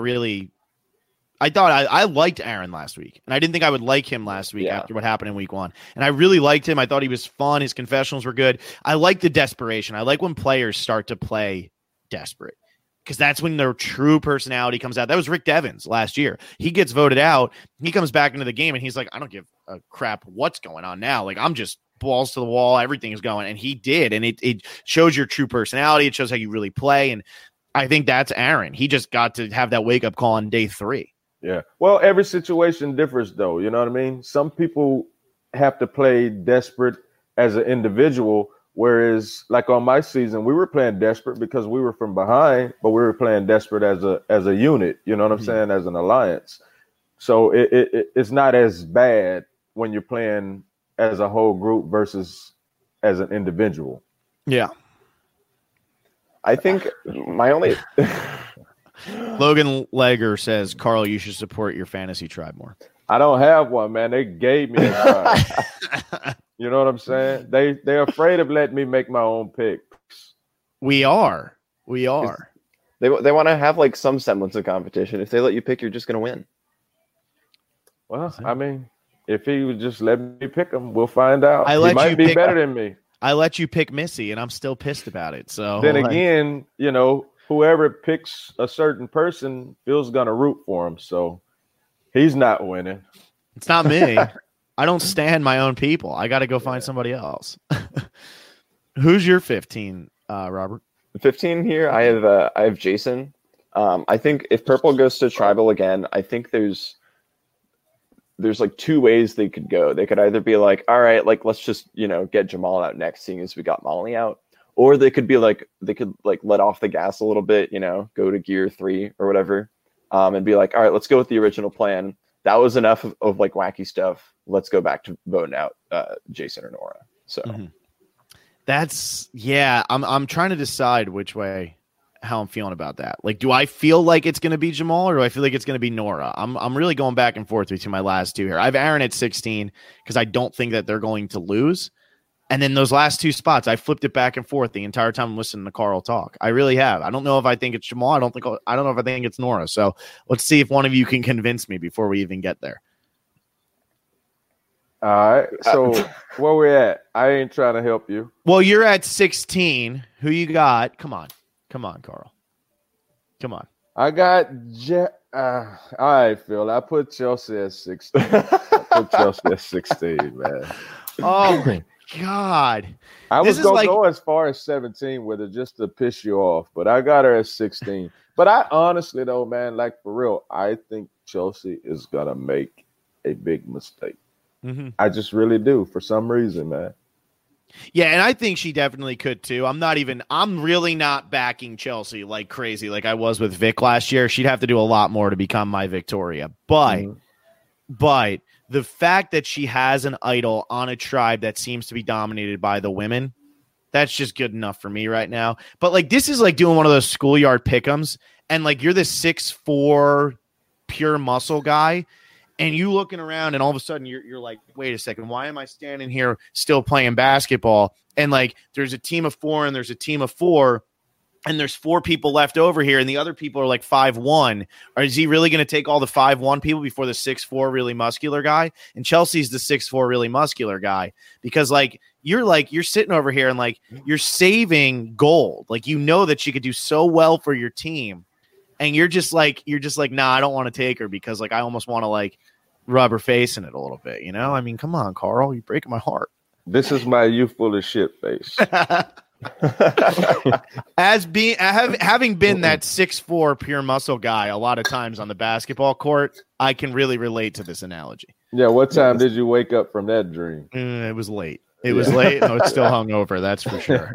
Speaker 2: I liked Aaron last week, and I didn't think I would like him last week after what happened in week 1. And I really liked him. I thought he was fun. His confessionals were good. I like the desperation. I like when players start to play desperate, because that's when their true personality comes out. That was Rick Devens last year. He gets voted out. He comes back into the game, and he's like, I don't give a crap what's going on now. Like, I'm just balls to the wall. Everything's going. And he did. And it shows your true personality. It shows how you really play. And I think that's Aaron. He just got to have that wake-up call on day 3.
Speaker 3: Yeah. Well, every situation differs, though. You know what I mean? Some people have to play desperate as an individual. Whereas, like on my season, we were playing desperate because we were from behind, but we were playing desperate as a unit. You know what I'm saying? As an alliance. So it's not as bad when you're playing as a whole group versus as an individual.
Speaker 2: Yeah.
Speaker 4: I think my only
Speaker 2: Logan Legger says, Carl, you should support your fantasy tribe more.
Speaker 3: I don't have one, man. They gave me a tribe. You know what I'm saying? They're afraid of letting me make my own picks.
Speaker 2: We are.
Speaker 4: They want to have like some semblance of competition. If they let you pick, you're just going to win.
Speaker 3: Well, I mean, if he would just let me pick him, we'll find out.
Speaker 2: He
Speaker 3: might be better than me.
Speaker 2: I let you pick Missy, and I'm still pissed about it. So
Speaker 3: then again, you know, whoever picks a certain person, Phil's going to root for him. So he's not winning.
Speaker 2: It's not me. I don't stand my own people. I got to go find somebody else. Who's your 15, Robert?
Speaker 4: 15 here. I have Jason. I think if purple goes to tribal again, I think there's like two ways they could go. They could either be like, all right, like let's just, you know, get Jamal out next, seeing as we got Molly out, or they could be like let off the gas a little bit, you know, go to gear 3 or whatever, and be like, all right, let's go with the original plan. That was enough of like wacky stuff. Let's go back to voting out Jason or Nora. So
Speaker 2: that's I'm trying to decide which way, how I'm feeling about that. Like, do I feel like it's going to be Jamal, or do I feel like it's going to be Nora? I'm really going back and forth between my last two here. I have Aaron at 16 because I don't think that they're going to lose. And then those last two spots, I flipped it back and forth the entire time I'm listening to Carl talk. I really have. I don't know if I think it's Jamal. I don't know if I think it's Nora. So let's see if one of you can convince me before we even get there.
Speaker 3: All right. So where we at? I ain't trying to help you.
Speaker 2: Well, you're at 16. Who you got? Come on, Carl. Come on.
Speaker 3: I got all right, Phil. I put Chelsea at 16. I put Chelsea at 16, man.
Speaker 2: Oh my God.
Speaker 3: I was gonna go as far as 17 with it just to piss you off, but I got her at 16. But I honestly though, man, like for real, I think Chelsea is gonna make a big mistake. Mm-hmm. I just really do for some reason, man.
Speaker 2: Yeah, and I think she definitely could too. I'm really not backing Chelsea like crazy like I was with Vic last year. She'd have to do a lot more to become my Victoria. But the fact that she has an idol on a tribe that seems to be dominated by the women, that's just good enough for me right now. But like this is like doing one of those schoolyard pick'ems, and like you're the 6'4" pure muscle guy. And you looking around, and all of a sudden you're like, wait a second, why am I standing here still playing basketball? And like, there's a team of 4 and there's a team of 4, and there's 4 people left over here, and the other people are like 5'1". Or is he really going to take all the 5'1" people before the 6'4" really muscular guy? And Chelsea's the 6'4" really muscular guy, because like you're sitting over here and like you're saving gold, like you know that she could do so well for your team. And you're just like, nah, I don't want to take her because like I almost want to like rub her face in it a little bit, you know? I mean, come on, Carl, you're breaking my heart.
Speaker 3: This is my you full of shit face.
Speaker 2: Having been that 6'4" pure muscle guy a lot of times on the basketball court, I can really relate to this analogy.
Speaker 3: Yeah, what time did you wake up from that dream?
Speaker 2: It was late. It was late. I was still hungover, that's for sure.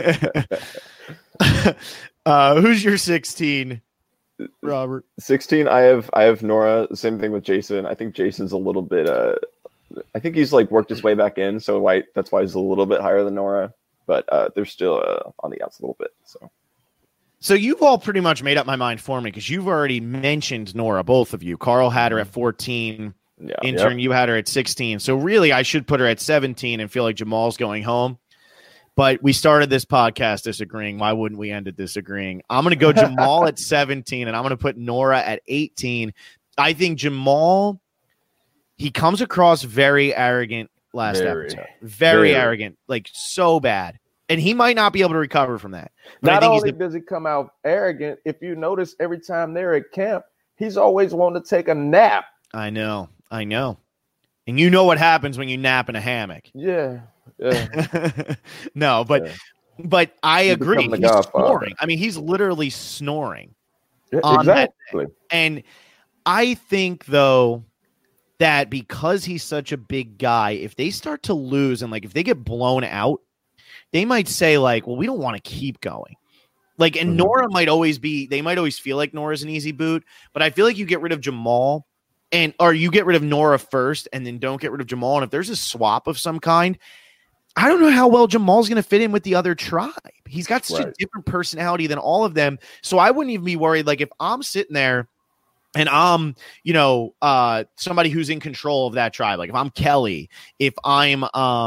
Speaker 2: Who's your 16? Robert?
Speaker 4: 16, I have Nora. Same thing with Jason. I think Jason's a little bit I think he's like worked his way back in, so that's why he's a little bit higher than Nora, but they're still on the outs a little bit. So
Speaker 2: you've all pretty much made up my mind for me, because you've already mentioned Nora, both of you. Carl had her at 14. Yeah, Intern, you had her at 16. So really I should put her at 17 and feel like Jamal's going home. But we started this podcast disagreeing. Why wouldn't we end it disagreeing? I'm going to go Jamal at 17, and I'm going to put Nora at 18. I think Jamal, he comes across very arrogant last episode. Very arrogant, like so bad. And he might not be able to recover from that. But
Speaker 3: not only does he come out arrogant, if you notice every time they're at camp, he's always wanting to take a nap.
Speaker 2: I know. And you know what happens when you nap in a hammock.
Speaker 3: Yeah.
Speaker 2: No, but I agree. He's snoring. I mean, he's literally snoring on that day. And I think though that because he's such a big guy, if they start to lose and like if they get blown out, they might say like, well, we don't want to keep going. Like, and Nora might always feel like Nora's an easy boot, but I feel like you get rid of Jamal or you get rid of Nora first and then don't get rid of Jamal. And if there's a swap of some kind, I don't know how well Jamal's going to fit in with the other tribe. He's got such a different personality than all of them. So I wouldn't even be worried. Like if I'm sitting there and I'm, somebody who's in control of that tribe, like if I'm Kelly, if I'm,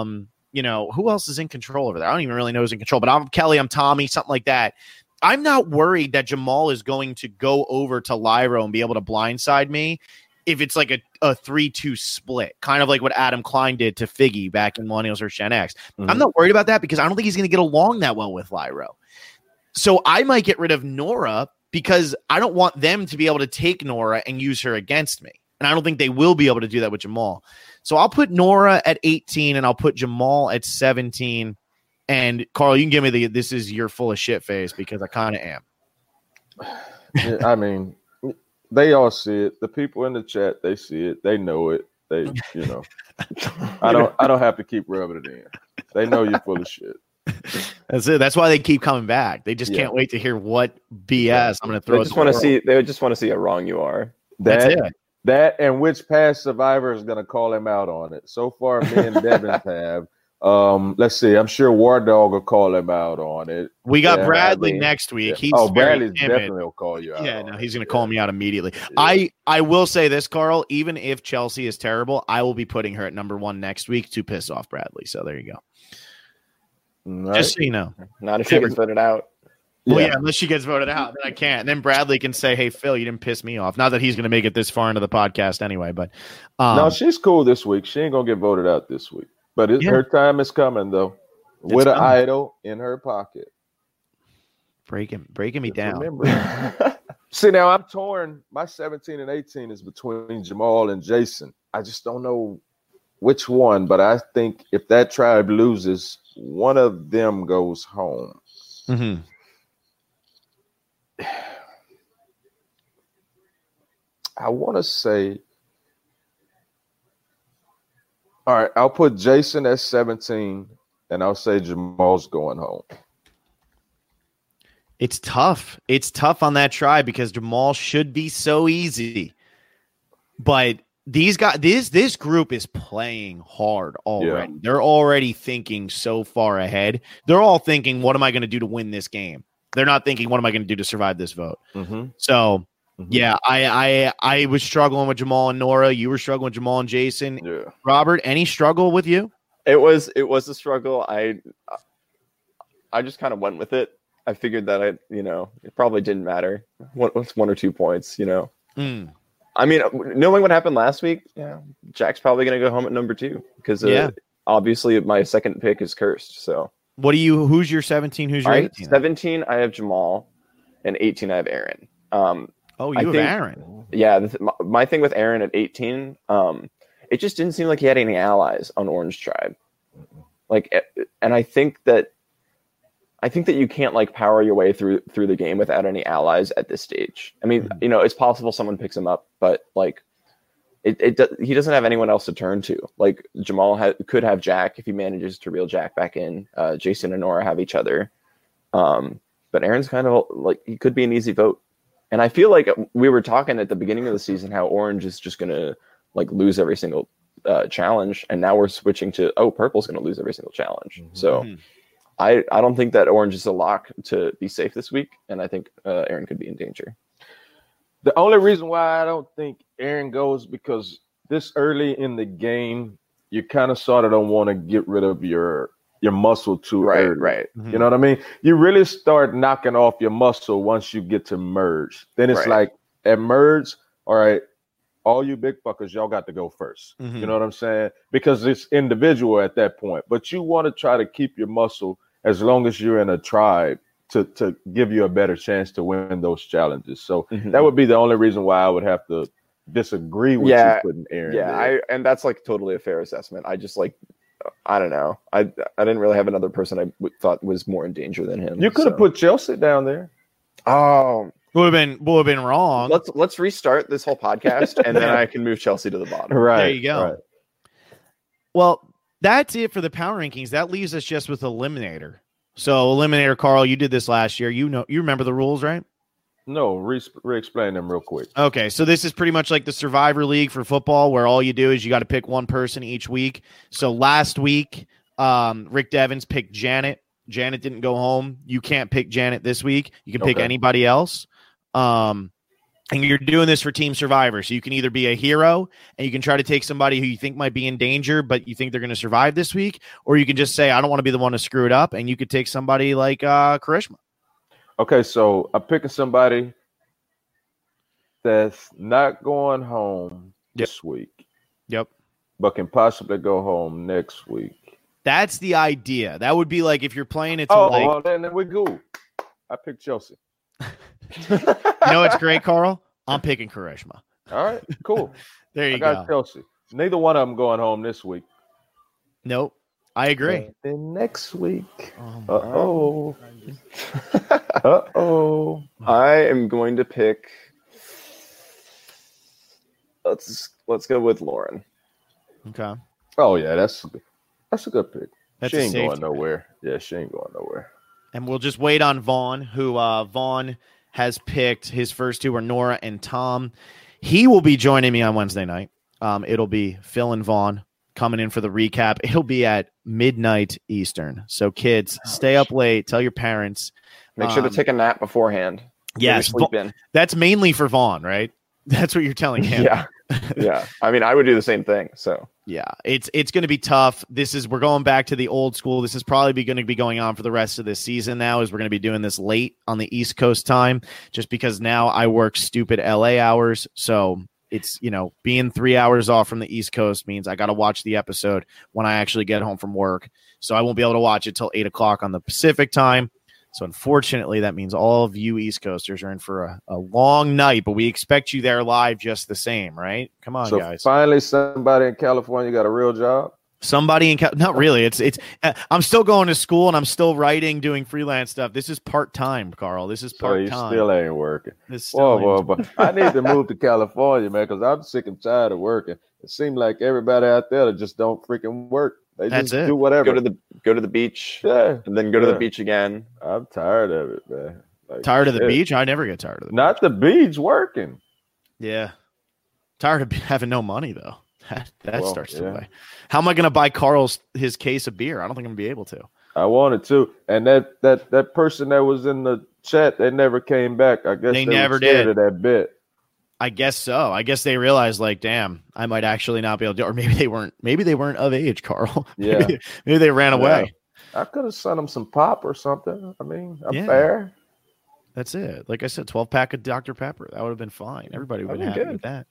Speaker 2: who else is in control over there? I don't even really know who's in control, but I'm Kelly, I'm Tommy, something like that. I'm not worried that Jamal is going to go over to Lyra and be able to blindside me if it's like a 3-2 split, kind of like what Adam Klein did to Figgy back in Millennials vs. Gen X. I'm not worried about that because I don't think he's going to get along that well with Lyra. So I might get rid of Nora because I don't want them to be able to take Nora and use her against me. And I don't think they will be able to do that with Jamal. So I'll put Nora at 18 and I'll put Jamal at 17. And Carl, you can give me this is your full of shit face because I kind of am.
Speaker 3: Yeah, I mean, they all see it. The people in the chat, they see it. They know it. They, I don't have to keep rubbing it in. They know you're full of shit.
Speaker 2: That's it. That's why they keep coming back. They just can't wait to hear what BS I'm going to throw.
Speaker 4: They just want to see how wrong you are.
Speaker 2: That's it.
Speaker 3: That and which past survivor is going to call him out on it. So far, me and Devin have. Let's see. I'm sure War Dog will call him out on it.
Speaker 2: We got Bradley next week.
Speaker 3: Yeah. Bradley definitely will call you out.
Speaker 2: Yeah, no, he's going to call me out immediately. Yeah. I will say this, Carl. Even if Chelsea is terrible, I will be putting her at number 1 next week to piss off Bradley. So there you go.
Speaker 3: Right.
Speaker 2: Just so you know.
Speaker 4: Not if she gets voted out.
Speaker 2: Well, yeah, unless she gets voted out, then I can't. And then Bradley can say, hey, Phil, you didn't piss me off. Not that he's going to make it this far into the podcast anyway. But
Speaker 3: no, she's cool this week. She ain't going to get voted out this week. But her time is coming, though, with an idol in her pocket.
Speaker 2: Breaking me down.
Speaker 3: Remember. See, now I'm torn. My 17 and 18 is between Jamal and Jason. I just don't know which one, but I think if that tribe loses, one of them goes home.
Speaker 2: Mm-hmm.
Speaker 3: I want to say, all right, I'll put Jason at 17, and I'll say Jamal's going home.
Speaker 2: It's tough. It's tough on that tribe because Jamal should be so easy. But these guys, this group is playing hard already. Yeah. They're already thinking so far ahead. They're all thinking, what am I going to do to win this game? They're not thinking, what am I going to do to survive this vote?
Speaker 3: Mm-hmm.
Speaker 2: So, yeah, I was struggling with Jamal and Nora. You were struggling with Jamal and Jason.
Speaker 3: Yeah.
Speaker 2: Robert, any struggle with you?
Speaker 4: It was a struggle. I just kind of went with it. I figured that it probably didn't matter. What's 1 or 2 points,
Speaker 2: Mm.
Speaker 4: I mean, knowing what happened last week, Jack's probably going to go home at number 2 because obviously my second pick is cursed. So
Speaker 2: who's your 17? Who's your 18?
Speaker 4: 17, I have Jamal, and 18, I have Aaron.
Speaker 2: You have Aaron.
Speaker 4: Yeah, my thing with Aaron at 18, it just didn't seem like he had any allies on Orange Tribe. And I think that you can't power your way through the game without any allies at this stage. I mean, it's possible someone picks him up, but he doesn't have anyone else to turn to. Jamal could have Jack if he manages to reel Jack back in. Jason and Nora have each other, but Aaron's kind of he could be an easy vote. And I feel like we were talking at the beginning of the season how Orange is just going to lose every single challenge, and now we're switching to Purple's going to lose every single challenge. Mm-hmm. So I don't think that Orange is a lock to be safe this week, and I think Aaron could be in danger.
Speaker 3: The only reason why I don't think Aaron goes because this early in the game, you kind of sort of don't want to get rid of your muscle too early.
Speaker 4: Right.
Speaker 3: Mm-hmm. You know what I mean? You really start knocking off your muscle once you get to merge. Then it's at merge, all right, all you big fuckers, y'all got to go first. Mm-hmm. You know what I'm saying? Because it's individual at that point. But you want to try to keep your muscle as long as you're in a tribe to give you a better chance to win those challenges. So that would be the only reason why I would have to disagree with you putting Aaron there.
Speaker 4: And that's totally a fair assessment. I just I don't know. I didn't really have another person I thought was more in danger than him.
Speaker 3: You could have put Chelsea down there.
Speaker 4: Oh,
Speaker 2: Would have been wrong.
Speaker 4: Let's restart this whole podcast, and then I can move Chelsea to the bottom.
Speaker 3: Right.
Speaker 2: There you go.
Speaker 3: Right.
Speaker 2: Well, that's it for the power rankings. That leaves us just with Eliminator. So Eliminator, Carl, you did this last year. You remember the rules, right?
Speaker 3: No, re-explain them real quick.
Speaker 2: Okay, so this is pretty much like the Survivor League for football, where all you do is you got to pick one person each week. So last week, Rick Devens picked Janet. Janet didn't go home. You can't pick Janet this week. You can pick anybody else. And you're doing this for Team Survivor. So you can either be a hero and you can try to take somebody who you think might be in danger, but you think they're going to survive this week. Or you can just say, I don't want to be the one to screw it up. And you could take somebody like Karishma.
Speaker 3: Okay, so I'm picking somebody that's not going home this week.
Speaker 2: Yep.
Speaker 3: But can possibly go home next week.
Speaker 2: That's the idea. That would be like if you're playing it to
Speaker 3: well, then we go. I picked Chelsea.
Speaker 2: You know what's great, Carl? I'm picking Karishma.
Speaker 3: All right, cool.
Speaker 2: There you
Speaker 3: I got Chelsea. Neither one of them going home this week.
Speaker 2: Nope. I agree.
Speaker 3: Then next week.
Speaker 2: Oh,
Speaker 3: Uh-oh.
Speaker 4: I am going to pick. Let's go with Lauren.
Speaker 2: Okay.
Speaker 3: Oh yeah, that's a good pick.
Speaker 2: That's
Speaker 3: she
Speaker 2: a
Speaker 3: ain't going
Speaker 2: safety.
Speaker 3: nowhere. Yeah, she ain't going nowhere.
Speaker 2: And we'll just wait on Vaughn, who Vaughn has picked. His first two are Nora and Tom. He will be joining me on Wednesday night. It'll be Phil and Vaughn coming in for the recap. It'll be at midnight Eastern. So kids, stay up late. Tell your parents.
Speaker 4: Make sure to take a nap beforehand.
Speaker 2: Yes,
Speaker 4: Sleep in.
Speaker 2: that's mainly for Vaughn, right? That's what you're telling him.
Speaker 4: Yeah. I mean, I would do the same thing. So
Speaker 2: yeah, it's going to be tough. We're going back to the old school. This is probably going to be going on for the rest of this season now, as we're going to be doing this late on the East Coast time, just because now I work stupid LA hours. So it's, being 3 hours off from the East Coast means I got to watch the episode when I actually get home from work. So I won't be able to watch it till 8:00 on the Pacific time. So unfortunately, that means all of you East Coasters are in for a long night, but we expect you there live just the same, right? Come on, guys.
Speaker 3: Finally, somebody in California got a real job.
Speaker 2: Somebody in not really. It's. I'm still going to school and I'm still writing, doing freelance stuff. This is part time, Carl. This is part time.
Speaker 3: So you still ain't working.
Speaker 2: But
Speaker 3: I need to move to California, man, because I'm sick and tired of working. It seems like everybody out there just don't freaking work. They
Speaker 2: That's
Speaker 3: just
Speaker 2: it.
Speaker 3: do whatever.
Speaker 4: go to the beach,
Speaker 3: Yeah,
Speaker 4: and then go to the beach again.
Speaker 3: I'm tired of it, man. Like,
Speaker 2: tired of the
Speaker 3: shit.
Speaker 2: beach? I never get tired of the beach.
Speaker 3: Not the beach, working.
Speaker 2: Yeah. Tired of having no money though. That starts to
Speaker 3: yeah.
Speaker 2: weigh. How am I going to buy Carl's his case of beer? I don't think I'm going to be able to.
Speaker 3: I wanted to, and that person that was in the chat, they never came back. I guess
Speaker 2: They
Speaker 3: were
Speaker 2: never
Speaker 3: scared
Speaker 2: did.
Speaker 3: of that bit.
Speaker 2: I guess so. I guess they realized, like, damn, I might actually not be able to. Or maybe they weren't of age, Carl.
Speaker 3: Yeah.
Speaker 2: maybe they ran away.
Speaker 3: I could have sent them some pop or something. I mean, I'm
Speaker 2: Yeah.
Speaker 3: fair.
Speaker 2: That's it. Like I said, 12-pack of Dr. Pepper. That would have been fine. Everybody would have been happy with that.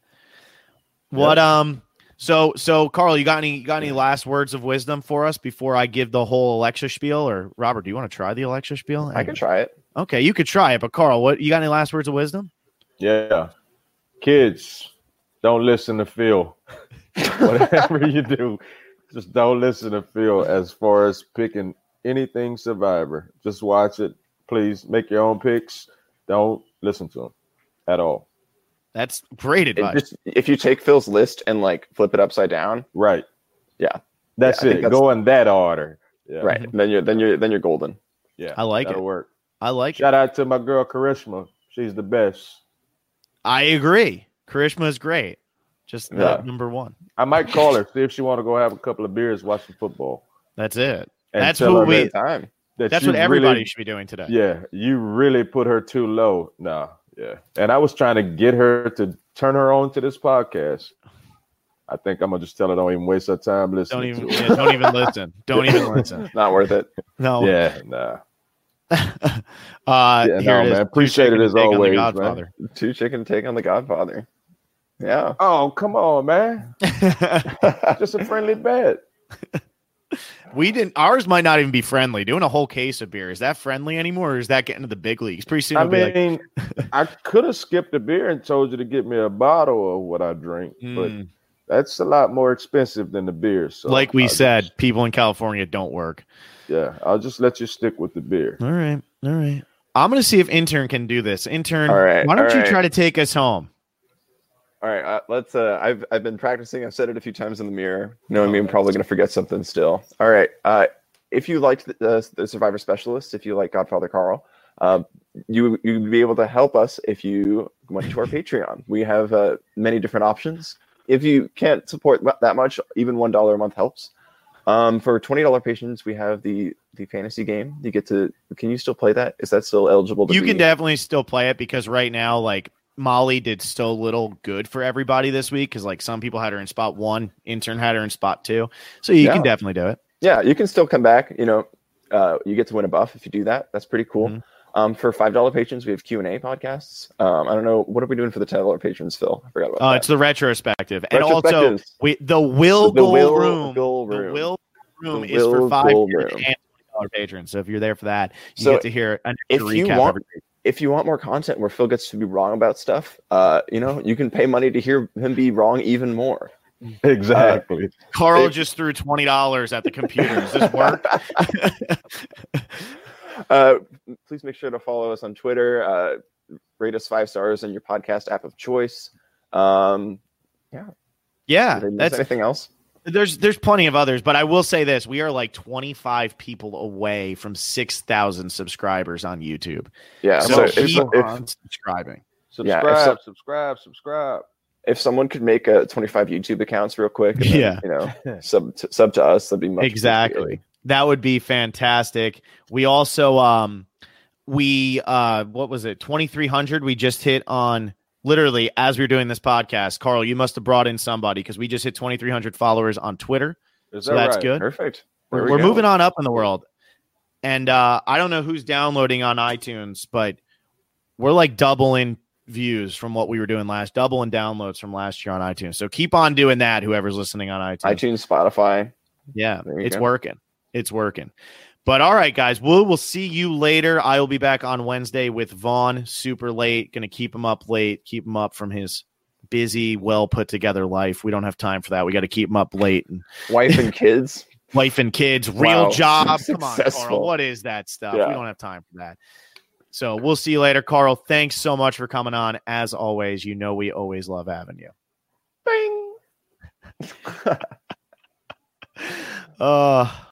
Speaker 2: What So Carl, you got any last words of wisdom for us before I give the whole Alexa spiel? Or Robert, do you want to try the Alexa spiel?
Speaker 4: I can try it.
Speaker 2: Okay, you could try it, but Carl, what you got any last words of wisdom?
Speaker 3: Yeah. Kids, don't listen to Phil. Whatever you do, just don't listen to Phil as far as picking anything Survivor. Just watch it. Please make your own picks. Don't listen to him at all.
Speaker 2: That's great advice.
Speaker 4: If you take Phil's list and like flip it upside down,
Speaker 3: Right.
Speaker 4: yeah,
Speaker 3: That's
Speaker 4: I think
Speaker 3: it. Go in that order. Yeah.
Speaker 4: right. Then you're golden.
Speaker 3: Yeah.
Speaker 2: I like
Speaker 3: that'll
Speaker 2: it.
Speaker 3: work.
Speaker 2: I like it.
Speaker 3: Shout out to my girl Karishma. She's the best.
Speaker 2: I agree. Karishma is great. Just
Speaker 4: Yeah.
Speaker 2: number one.
Speaker 3: I might call her, see if she want to go have a couple of beers watching football.
Speaker 2: That's it.
Speaker 3: And
Speaker 2: That's
Speaker 3: tell
Speaker 2: what
Speaker 3: her
Speaker 2: we.
Speaker 4: Time.
Speaker 2: That's
Speaker 3: you
Speaker 2: what everybody
Speaker 3: really-
Speaker 2: should be doing today.
Speaker 3: Yeah, you really put her too low. No, yeah. And I was trying to get her to turn her on to this podcast. I think I'm gonna just tell her don't even waste her time listening.
Speaker 2: Don't even.
Speaker 3: to it.
Speaker 2: Yeah, don't even listen. Don't even listen.
Speaker 4: Not worth it.
Speaker 2: No.
Speaker 3: Yeah, nah.
Speaker 2: Here
Speaker 3: no,
Speaker 2: it is.
Speaker 3: man. Appreciate it
Speaker 2: Two
Speaker 3: as
Speaker 2: chicken take on The
Speaker 3: always, man.
Speaker 2: Godfather.
Speaker 4: 2 chicken take on the Godfather. Yeah.
Speaker 3: Oh, come on, man. Just a friendly bet.
Speaker 2: We didn't. Ours might not even be friendly. Doing a whole case of beer, is that friendly anymore, or is that getting to the big leagues? Pretty soon,
Speaker 3: I
Speaker 2: it'll be like,
Speaker 3: mean, I could have skipped a beer and told you to get me a bottle of what I drink, but that's a lot more expensive than the beer. So
Speaker 2: like we
Speaker 3: I'll
Speaker 2: said, people in California don't work.
Speaker 3: yeah, I'll just let you stick with the beer.
Speaker 2: All right. I'm going to see if Intern can do this. Intern,
Speaker 4: All right,
Speaker 2: why don't
Speaker 4: all
Speaker 2: you
Speaker 4: right.
Speaker 2: try to take us home?
Speaker 4: All right, let's. I've been practicing. I've said it a few times in the mirror, knowing me, I'm probably going to forget something still. All right. If you liked the Survivor Specialist, if you like Godfather Carl, you'd be able to help us if you went to our Patreon. We have many different options. If you can't support that much, even $1 a month helps. For $20 patrons, we have the fantasy game. You get to. Can you still play that? Is that still eligible?
Speaker 2: You can definitely still play it because right now, like, Molly did so little good for everybody this week because, like, some people had her in spot 1, Intern had her in spot 2, so you can definitely do it.
Speaker 4: Yeah, you can still come back. You get to win a buff if you do that. That's pretty cool. Mm-hmm. For $5 patrons, we have Q&A podcasts. I don't know, what are we doing for the $10 patrons, Phil? I forgot about that.
Speaker 2: It's the retrospective, and also the Will Goal Room is for $5 and $20 patrons. So if you're there for that, you get to hear an recap.
Speaker 4: If you want more content where Phil gets to be wrong about stuff, you can pay money to hear him be wrong even more.
Speaker 3: Exactly.
Speaker 2: Carl just threw $20 at the computer. Does this work?
Speaker 4: Please make sure to follow us on Twitter. Rate us 5 stars in your podcast app of choice.
Speaker 2: Yeah.
Speaker 4: That's anything else?
Speaker 2: There's plenty of others, but I will say this: we are like 25 people away from 6,000 subscribers on YouTube.
Speaker 4: Yeah,
Speaker 2: so keep on subscribing.
Speaker 3: Subscribe.
Speaker 4: If someone could make 25 YouTube accounts real quick, and then, sub to us, that'd be much
Speaker 2: appreciated. That would be fantastic. We also what was it? 2,300. We just hit on. Literally, as we were doing this podcast, Carl, you must have brought in somebody because we just hit 2,300 followers on Twitter. So that's good.
Speaker 4: Perfect.
Speaker 2: We're moving on up in the world. And I don't know who's downloading on iTunes, but we're like doubling views from what we were doing double in downloads from last year on iTunes. So keep on doing that, whoever's listening on iTunes.
Speaker 4: iTunes, Spotify.
Speaker 2: Yeah, it's working. It's working. But all right, guys, we'll see you later. I will be back on Wednesday with Vaughn, super late. Going to keep him up late, keep him up from his busy, well put together life. We don't have time for that. We got to keep him up late. And
Speaker 4: wife and kids,
Speaker 2: real job. Come on, Carl. What is that stuff? Yeah. We don't have time for that. So we'll see you later, Carl. Thanks so much for coming on. As always, we always love having you.
Speaker 4: Bing.